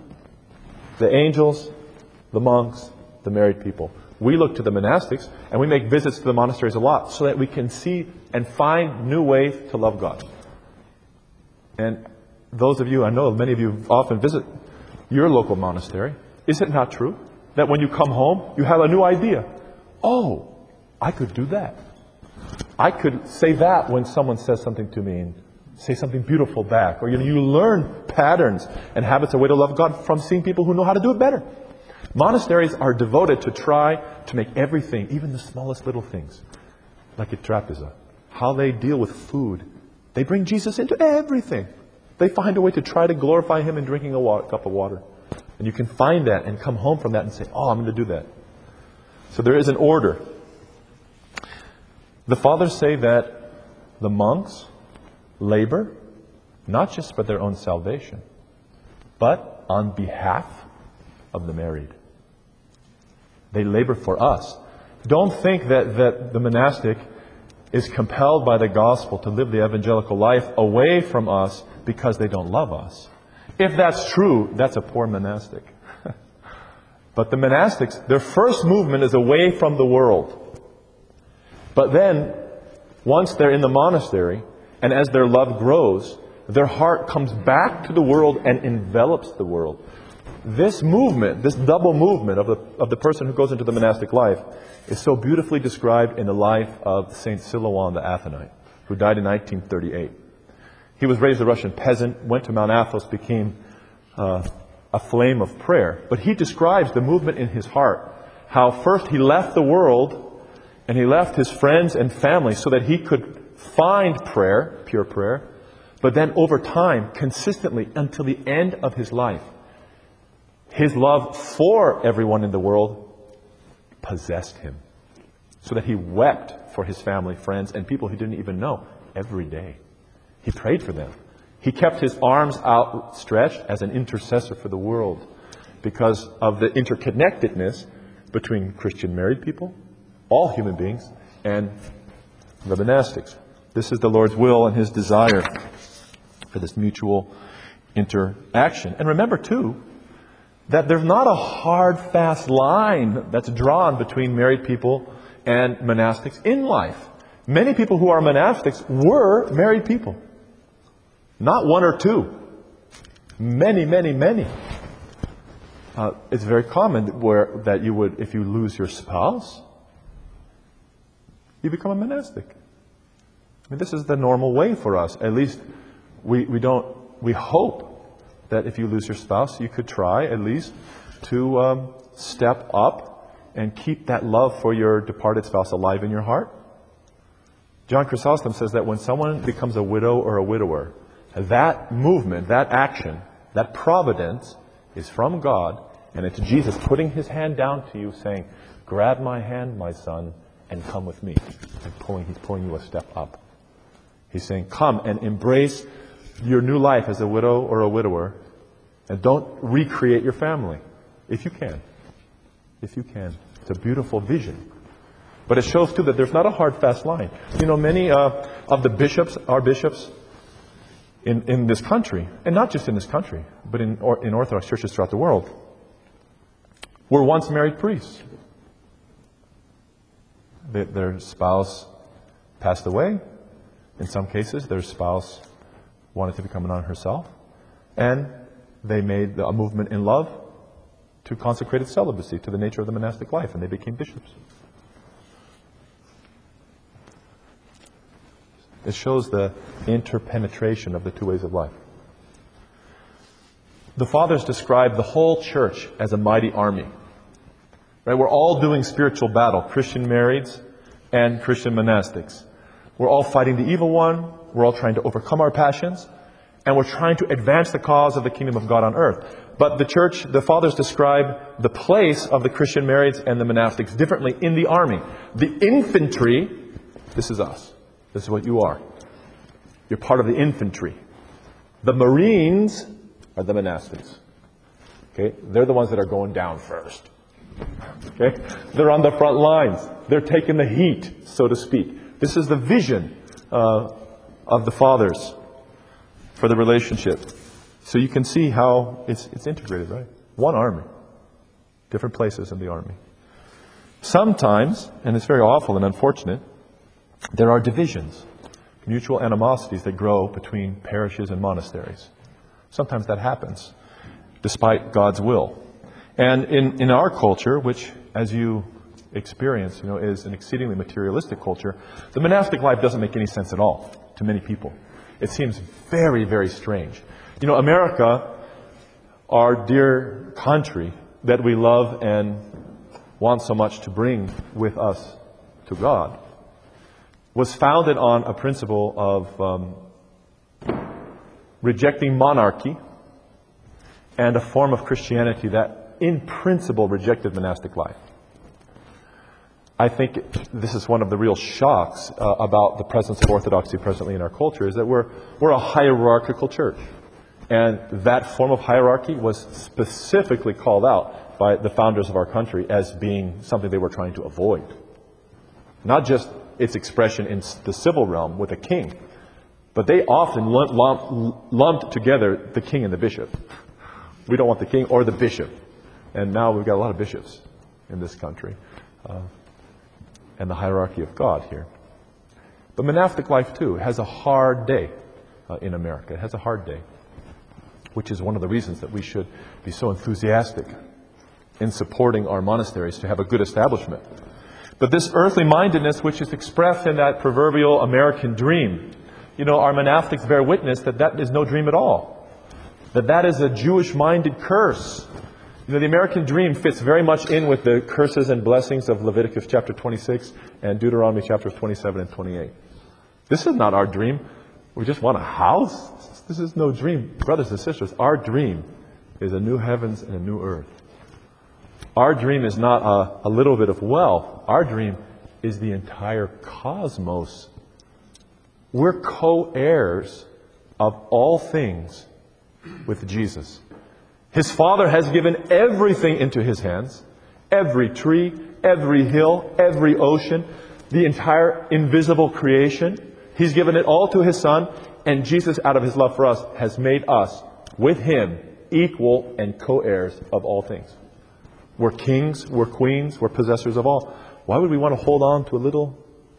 The angels, the monks, the married people. We look to the monastics, and we make visits to the monasteries a lot so that we can see and find new ways to love God. And those of you, I know many of you often visit your local monastery. Is it not true that when you come home, you have a new idea? Oh, I could do that. I could say that when someone says something to me and say something beautiful back. Or you know, you learn patterns and habits, a way to love God from seeing people who know how to do it better. Monasteries are devoted to try to make everything, even the smallest little things, like at Trapeza. How they deal with food. They bring Jesus into everything. They find a way to try to glorify Him in drinking a water, cup of water. And you can find that and come home from that and say, oh, I'm going to do that. So there is an order. The Fathers say that the monks labor not just for their own salvation, but on behalf of the married. They labor for us. Don't think that, that the monastic is compelled by the gospel to live the evangelical life away from us because they don't love us. If that's true, that's a poor monastic. But the monastics, their first movement is away from the world. But then, once they're in the monastery, and as their love grows, their heart comes back to the world and envelops the world. This movement, this double movement of the of the person who goes into the monastic life is so beautifully described in the life of Saint Silouan the Athonite, who died in nineteen thirty-eight. He was raised a Russian peasant, went to Mount Athos, became uh, a flame of prayer. But he describes the movement in his heart, how first he left the world and he left his friends and family so that he could find prayer, pure prayer, but then over time, consistently, until the end of his life, his love for everyone in the world possessed him. So that he wept for his family, friends, and people he didn't even know every day. He prayed for them. He kept his arms outstretched as an intercessor for the world because of the interconnectedness between Christian married people, all human beings, and the monastics. This is the Lord's will and His desire for this mutual interaction. And remember, too, that there's not a hard, fast line that's drawn between married people and monastics in life. Many people who are monastics were married people. Not one or two. Many, many, many. Uh, it's very common where that you would, if you lose your spouse, you become a monastic. I mean, this is the normal way for us. At least we, we don't, we hope that if you lose your spouse, you could try at least to um, step up and keep that love for your departed spouse alive in your heart. John Chrysostom says that when someone becomes a widow or a widower, that movement, that action, that providence is from God, and it's Jesus putting His hand down to you saying, grab my hand, my son, and come with me. And pulling, He's pulling you a step up. He's saying, come and embrace your new life as a widow or a widower And don't recreate your family, if you can. If you can. It's a beautiful vision. But it shows, too, that there's not a hard, fast line. You know, many uh, of the bishops, our bishops in, in this country, and not just in this country, but in, or, in Orthodox churches throughout the world, were once married priests. They, their spouse passed away. In some cases, their spouse wanted to become a nun herself. And they made a movement in love to consecrated celibacy, to the nature of the monastic life, and they became bishops. It shows the interpenetration of the two ways of life. The Fathers describe the whole church as a mighty army. Right? We're all doing spiritual battle, Christian marrieds and Christian monastics. We're all fighting the evil one. We're all trying to overcome our passions. And we're trying to advance the cause of the kingdom of God on earth. But the church, the Fathers describe the place of the Christian marrieds and the monastics differently in the army. The infantry, this is us. This is what you are. You're part of the infantry. The Marines are the monastics. Okay? They're the ones that are going down first. Okay? They're on the front lines. They're taking the heat, so to speak. This is the vision uh, of the Fathers for the relationship. So you can see how it's, it's integrated, right? One army. Different places in the army. Sometimes, and it's very awful and unfortunate, there are divisions, mutual animosities that grow between parishes and monasteries. Sometimes that happens, despite God's will. And in, in our culture, which, as you experience, you know, is an exceedingly materialistic culture, the monastic life doesn't make any sense at all to many people. It seems very, very strange. You know, America, our dear country that we love and want so much to bring with us to God, was founded on a principle of um, rejecting monarchy and a form of Christianity that, in principle, rejected monastic life. I think this is one of the real shocks uh, about the presence of orthodoxy presently in our culture, is that we're, we're a hierarchical church. And that form of hierarchy was specifically called out by the founders of our country as being something they were trying to avoid. Not just its expression in the civil realm with a king, but they often lumped, lumped together the king and the bishop. We don't want the king or the bishop. And now we've got a lot of bishops in this country. Uh, and the hierarchy of God here. But monastic life, too, has a hard day uh, in America. It has a hard day, which is one of the reasons that we should be so enthusiastic in supporting our monasteries to have a good establishment. But this earthly mindedness, which is expressed in that proverbial American dream, you know, our monastics bear witness that that is no dream at all. That that is a Jewish-minded curse. You know, the American dream fits very much in with the curses and blessings of Leviticus chapter twenty-six and Deuteronomy chapters twenty-seven and twenty-eight. This is not our dream. We just want a house. This is no dream. Brothers and sisters, our dream is a new heavens and a new earth. Our dream is not a, a little bit of wealth. Our dream is the entire cosmos. We're co-heirs of all things with Jesus. His Father has given everything into His hands. Every tree, every hill, every ocean, the entire invisible creation. He's given it all to His Son. And Jesus, out of His love for us, has made us, with Him, equal and co-heirs of all things. We're kings, we're queens, we're possessors of all. Why would we want to hold on to a little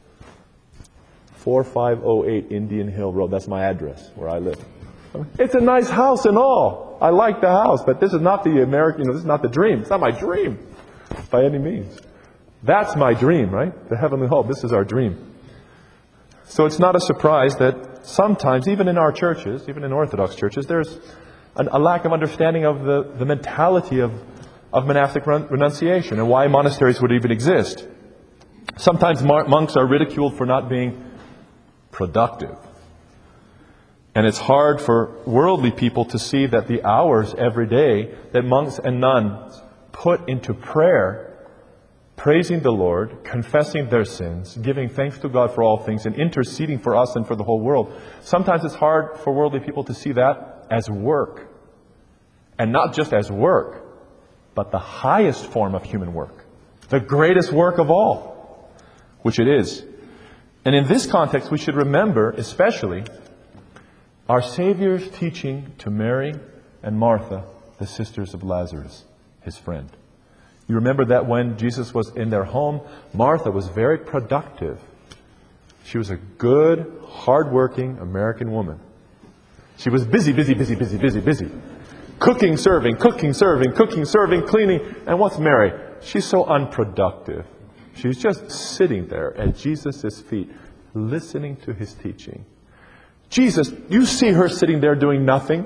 four five oh eight Indian Hill Road? That's my address where I live. It's a nice house and all. I like the house, but this is not the American, you know, this is not the dream. It's not my dream by any means. That's my dream, right? The heavenly hope. This is our dream. So it's not a surprise that sometimes, even in our churches, even in Orthodox churches, there's an, a lack of understanding of the, the mentality of, of monastic renunciation and why monasteries would even exist. Sometimes mar- monks are ridiculed for not being productive. And it's hard for worldly people to see that the hours every day that monks and nuns put into prayer, praising the Lord, confessing their sins, giving thanks to God for all things, and interceding for us and for the whole world. Sometimes it's hard for worldly people to see that as work, And not just as work, but the highest form of human work. The greatest work of all, which it is. And in this context, we should remember, especially, our Savior's teaching to Mary and Martha, the sisters of Lazarus, his friend. You remember that when Jesus was in their home, Martha was very productive. She was a good, hard-working American woman. She was busy, busy, busy, busy, busy, busy. Cooking, serving, cooking, serving, cooking, serving, cleaning. And what's Mary? She's so unproductive. She's just sitting there at Jesus' feet, listening to his teaching. Jesus, you see her sitting there doing nothing?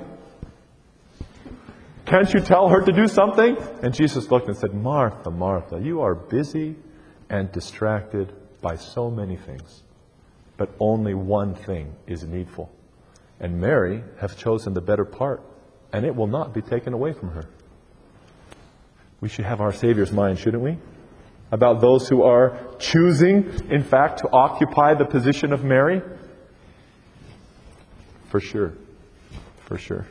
Can't you tell her to do something? And Jesus looked and said, Martha, Martha, you are busy and distracted by so many things. But only one thing is needful. And Mary has chosen the better part, and it will not be taken away from her. We should have our Savior's mind, shouldn't we? About those who are choosing, in fact, to occupy the position of Mary? For sure. For sure.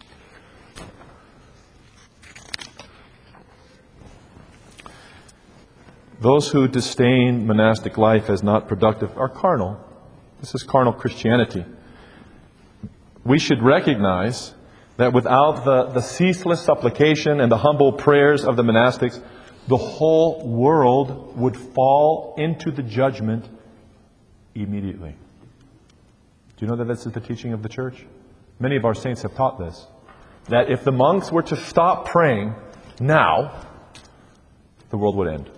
Those who disdain monastic life as not productive are carnal. This is carnal Christianity. We should recognize that without the, the ceaseless supplication and the humble prayers of the monastics, the whole world would fall into the judgment immediately. Do you know that this is the teaching of the church? Many of our saints have taught this. That if the monks were to stop praying now, the world would end.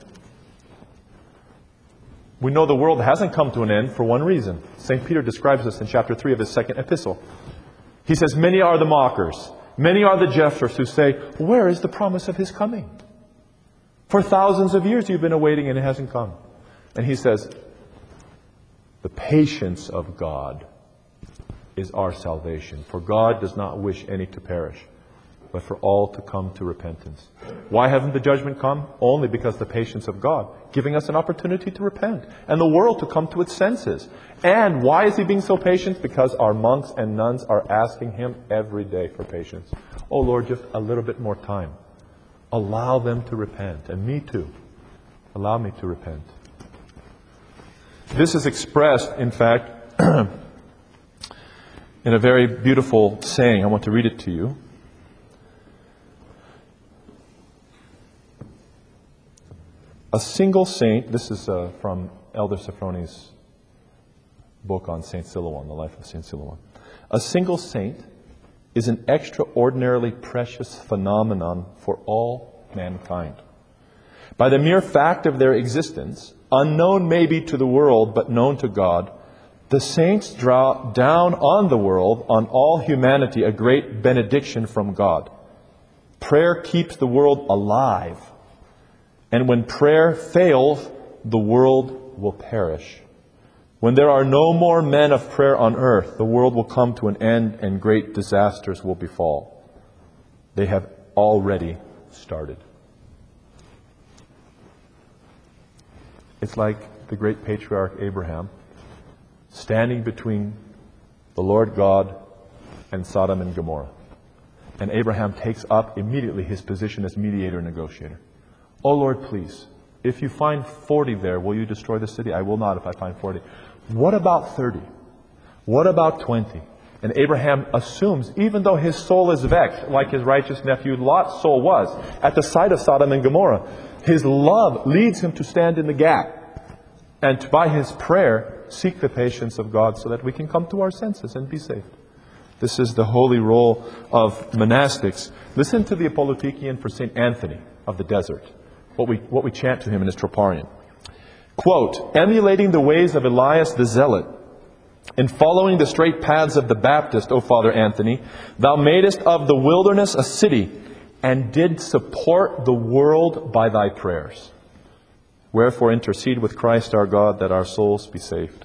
We know the world hasn't come to an end for one reason. Saint Peter describes this in chapter three of his second epistle. He says, many are the mockers, many are the jesters who say, where is the promise of his coming? For thousands of years you've been awaiting and it hasn't come. And he says, the patience of God is our salvation. For God does not wish any to perish, but for all to come to repentance. Why hasn't the judgment come? Only because the patience of God, giving us an opportunity to repent and the world to come to its senses. And why is he being so patient? Because our monks and nuns are asking him every day for patience. Oh Lord, just a little bit more time. Allow them to repent. And me too. Allow me to repent. This is expressed, in fact, in a very beautiful saying. I want to read it to you. A single saint, this is uh, from Elder Sophroni's book on Saint Silouan, the life of Saint Silouan. A single saint is an extraordinarily precious phenomenon for all mankind. By the mere fact of their existence, unknown maybe to the world, but known to God, the saints draw down on the world, on all humanity, a great benediction from God. Prayer keeps the world alive. And when prayer fails, the world will perish. When there are no more men of prayer on earth, the world will come to an end and great disasters will befall. They have already started. It's like the great patriarch Abraham standing between the Lord God and Sodom and Gomorrah. And Abraham takes up immediately his position as mediator and negotiator. Oh Lord, please, if you find forty there, will you destroy the city? I will not if I find forty. What about thirty? What about twenty? And Abraham assumes, even though his soul is vexed, like his righteous nephew Lot's soul was, at the sight of Sodom and Gomorrah, his love leads him to stand in the gap and to, by his prayer, seek the patience of God so that we can come to our senses and be saved. This is the holy role of monastics. Listen to the Apologetian for Saint Anthony of the desert. What we, what we chant to him in his Troparion. Quote, emulating the ways of Elias the Zealot, in following the straight paths of the Baptist, O Father Anthony, thou madest of the wilderness a city, and did support the world by thy prayers. Wherefore intercede with Christ our God, that our souls be saved.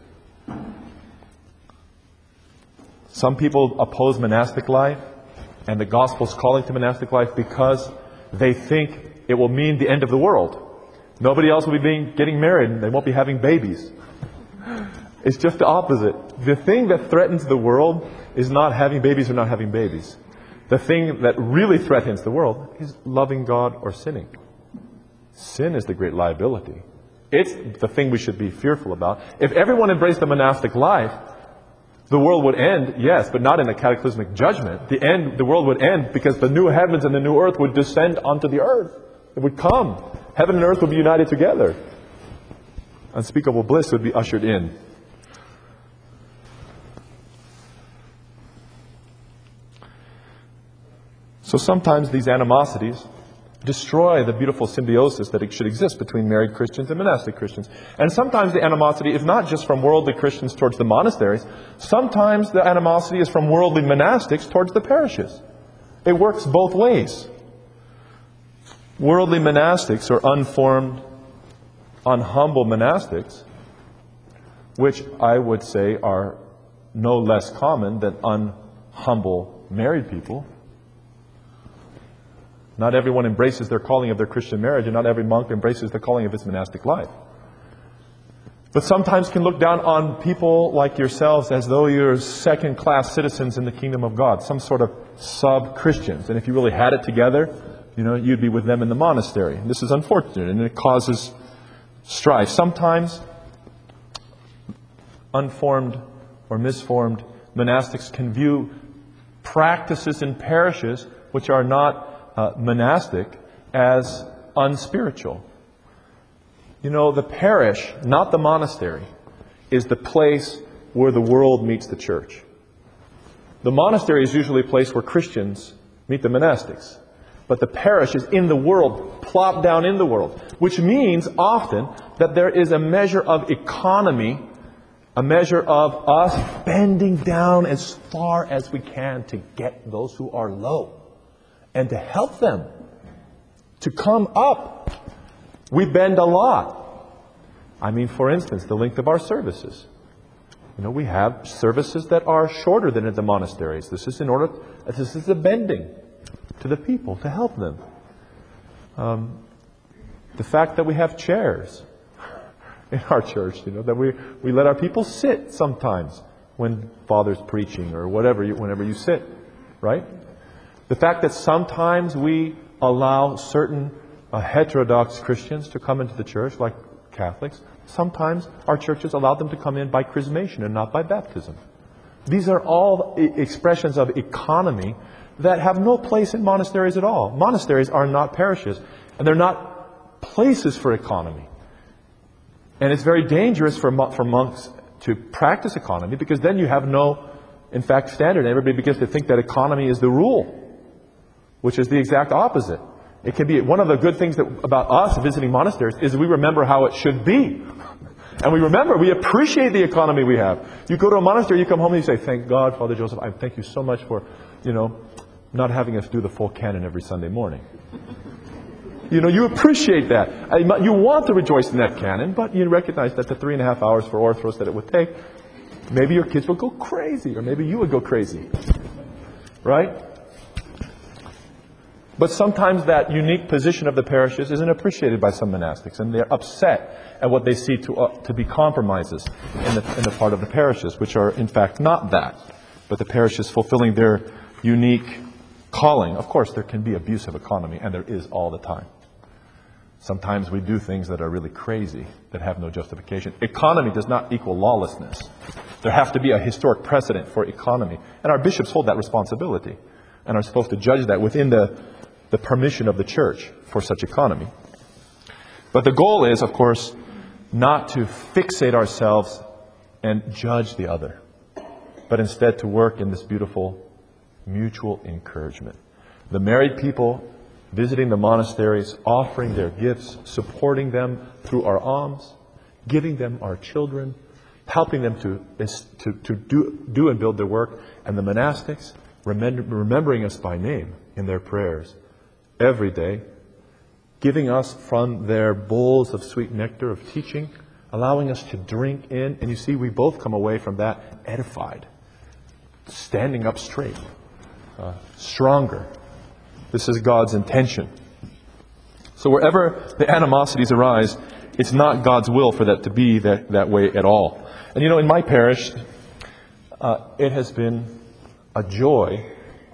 Some people oppose monastic life, and the Gospel's calling to monastic life because they think it will mean the end of the world. Nobody else will be being, getting married and they won't be having babies. It's just the opposite. The thing that threatens the world is not having babies or not having babies. The thing that really threatens the world is loving God or sinning. Sin is the great liability. It's the thing we should be fearful about. If everyone embraced the monastic life, the world would end, yes, but not in a cataclysmic judgment. The end, the world would end because the new heavens and the new earth would descend onto the earth. It would come. Heaven and earth would be united together. Unspeakable bliss would be ushered in. So sometimes these animosities destroy the beautiful symbiosis that it should exist between married Christians and monastic Christians. And sometimes the animosity is not just from worldly Christians towards the monasteries. Sometimes the animosity is from worldly monastics towards the parishes. It works both ways. Worldly monastics or unformed, unhumble monastics, which I would say are no less common than unhumble married people. Not everyone embraces their calling of their Christian marriage, and not every monk embraces the calling of his monastic life. But sometimes can look down on people like yourselves as though you're second-class citizens in the kingdom of God, some sort of sub-Christians. And if you really had it together, you know, you'd be with them in the monastery. And this is unfortunate, and it causes strife. Sometimes unformed or misformed monastics can view practices in parishes which are not Uh, monastic as unspiritual. You know, the parish, not the monastery, is the place where the world meets the church. The monastery is usually a place where Christians meet the monastics. But the parish is in the world, plopped down in the world, which means often that there is a measure of economy, a measure of us bending down as far as we can to get those who are low. And to help them to come up. We bend a lot. I mean, for instance, the length of our services. You know, we have services that are shorter than at the monasteries. This is in order, this is a bending to the people, to help them. Um, the fact that we have chairs in our church, you know, that we, we let our people sit sometimes when Father's preaching or whatever, you, whenever you sit, right? The fact that sometimes we allow certain uh, heterodox Christians to come into the church, like Catholics. Sometimes our churches allow them to come in by chrismation and not by baptism. These are all I- expressions of economy that have no place in monasteries at all. Monasteries are not parishes, and they're not places for economy. And it's very dangerous for, mo- for monks to practice economy, because then you have no, in fact, standard. Everybody begins to think that economy is the rule, which is the exact opposite. It can be one of the good things that, about us visiting monasteries is we remember how it should be. And we remember, we appreciate the economy we have. You go to a monastery, you come home and you say, thank God, Father Joseph, I thank you so much for, you know, not having us do the full canon every Sunday morning. You know, you appreciate that. You want to rejoice in that canon, but you recognize that the three and a half hours for orthros that it would take, maybe your kids will go crazy, or maybe you would go crazy. Right? But sometimes that unique position of the parishes isn't appreciated by some monastics, and they're upset at what they see to uh, to be compromises in the, in the part of the parishes, which are in fact not that, but the parishes fulfilling their unique calling. Of course, there can be abusive economy, and there is all the time. Sometimes we do things that are really crazy, that have no justification. Economy does not equal lawlessness. There has to be a historic precedent for economy, and our bishops hold that responsibility and are supposed to judge that within the the permission of the church for such economy. But the goal is, of course, not to fixate ourselves and judge the other, but instead to work in this beautiful mutual encouragement. The married people visiting the monasteries, offering their gifts, supporting them through our alms, giving them our children, helping them to, to, to do, do and build their work, and the monastics remember, remembering us by name in their prayers every day, giving us from their bowls of sweet nectar of teaching, allowing us to drink in. And you see, we both come away from that edified, standing up straight, uh, stronger. This is God's intention. So wherever the animosities arise, it's not God's will for that to be that, that way at all. And you know, in my parish, uh, it has been a joy,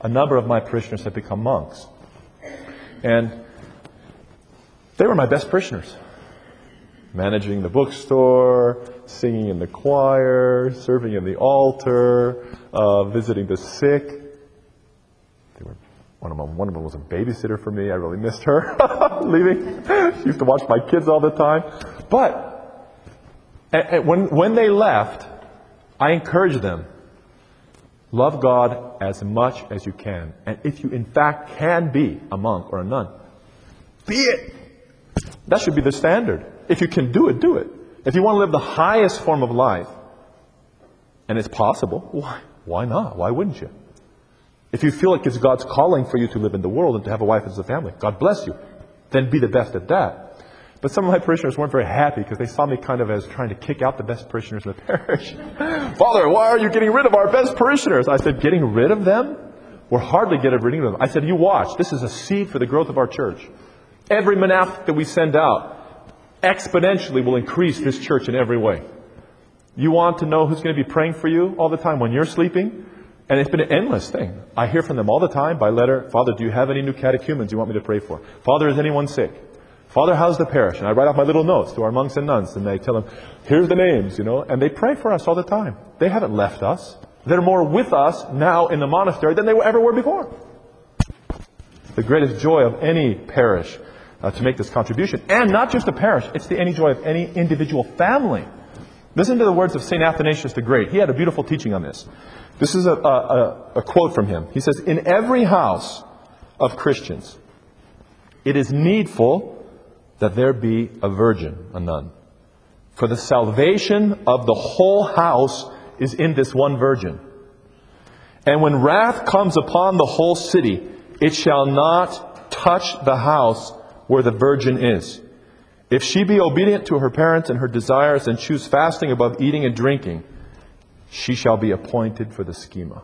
a number of my parishioners have become monks. And they were my best parishioners. Managing the bookstore, singing in the choir, serving in the altar, uh, visiting the sick. They were one of them. One of them was a babysitter for me. I really missed her leaving. She used to watch my kids all the time. But and, and when when they left, I encouraged them. Love God as much as you can, and if you in fact can be a monk or a nun, be it. That should be the standard. If you can do it, do it. If you want to live the highest form of life, and it's possible, why, why not? Why wouldn't you? If you feel like it's God's calling for you to live in the world and to have a wife as a family, God bless you, then be the best at that. But some of my parishioners weren't very happy because they saw me kind of as trying to kick out the best parishioners in the parish. Father, why are you getting rid of our best parishioners? I said, getting rid of them? We're hardly getting rid of them. I said, you watch. This is a seed for the growth of our church. Every monastic that we send out exponentially will increase this church in every way. You want to know who's going to be praying for you all the time when you're sleeping? And it's been an endless thing. I hear from them all the time by letter, Father, do you have any new catechumens you want me to pray for? Father, is anyone sick? Father, how's the parish? And I write off my little notes to our monks and nuns, and they tell them, here's the names, you know, and they pray for us all the time. They haven't left us. They're more with us now in the monastery than they ever were before. The greatest joy of any parish Uh, to make this contribution. And not just a parish, it's the any joy of any individual family. Listen to the words of Saint Athanasius the Great. He had a beautiful teaching on this. This is a, a, a quote from him. He says, in every house of Christians, it is needful that there be a virgin, a nun. For the salvation of the whole house is in this one virgin. And when wrath comes upon the whole city, it shall not touch the house where the virgin is. If she be obedient to her parents and her desires and choose fasting above eating and drinking, she shall be appointed for the schema.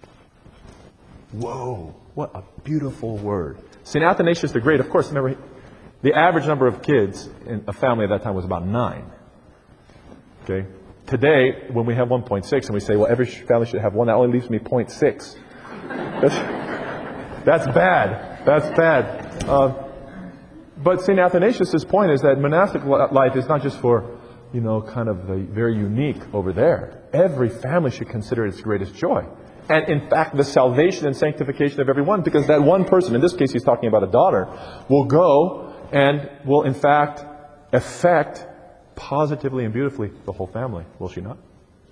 Whoa, what a beautiful word. Saint Athanasius the Great, of course, remember, the average number of kids in a family at that time was about nine. Okay? Today, when we have one point six and we say, well, every family should have one, that only leaves me zero point six. That's, that's bad. That's bad. Uh, But Saint Athanasius' point is that monastic life is not just for, you know, kind of the very unique over there. Every family should consider its greatest joy. And in fact, the salvation and sanctification of everyone, because that one person, in this case he's talking about a daughter, will go and will in fact affect positively and beautifully the whole family. Will she not?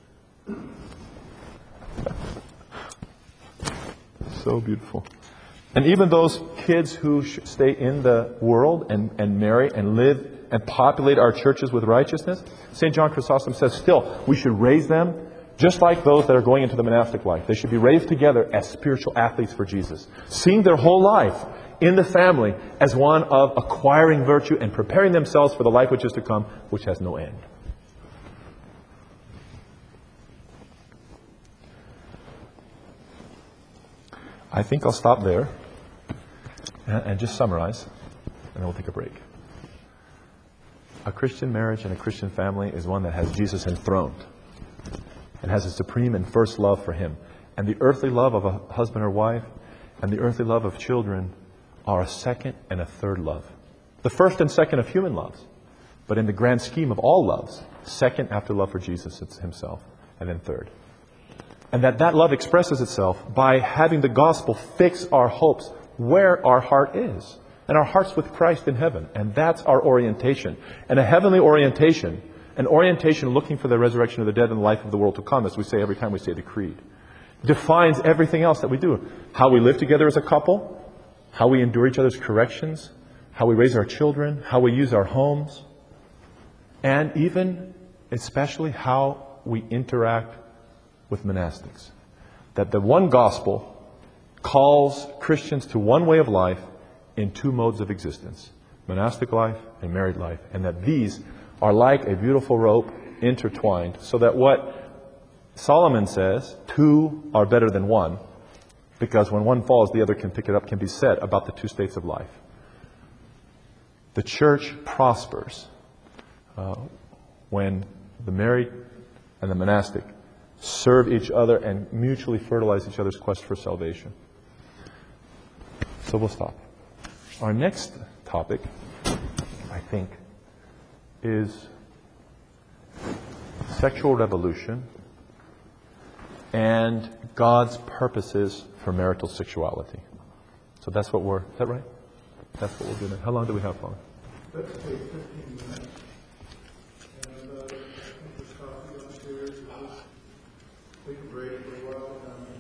So beautiful. And even those kids who stay in the world and, and marry and live and populate our churches with righteousness, Saint John Chrysostom says still, we should raise them just like those that are going into the monastic life. They should be raised together as spiritual athletes for Jesus, seeing their whole life in the family as one of acquiring virtue and preparing themselves for the life which is to come, which has no end. I think I'll stop there and just summarize, and then we'll take a break. A Christian marriage and a Christian family is one that has Jesus enthroned and has a supreme and first love for Him. And the earthly love of a husband or wife and the earthly love of children are a second and a third love. The first and second of human loves, but in the grand scheme of all loves, second after love for Jesus Himself, and then third. And that that love expresses itself by having the gospel fix our hopes where our heart is. And our heart's with Christ in heaven. And that's our orientation. And a heavenly orientation, an orientation looking for the resurrection of the dead and the life of the world to come, as we say every time we say the creed, defines everything else that we do. How we live together as a couple, how we endure each other's corrections, how we raise our children, how we use our homes, and even, especially, how we interact with monastics. That the one gospel calls Christians to one way of life in two modes of existence, monastic life and married life, and that these are like a beautiful rope intertwined, so that what Solomon says, two are better than one, because when one falls, the other can pick it up, can be said about the two states of life. The church prospers uh, when the married and the monastic serve each other and mutually fertilize each other's quest for salvation. So we'll stop. Our next topic, I think, is sexual revolution and God's purposes for marital sexuality. So that's what we're, is that right? That's what we're doing. How long do we have, Father? Let's take fifteen minutes. And uh, I think there's coffee upstairs. We'll just take a break for a while and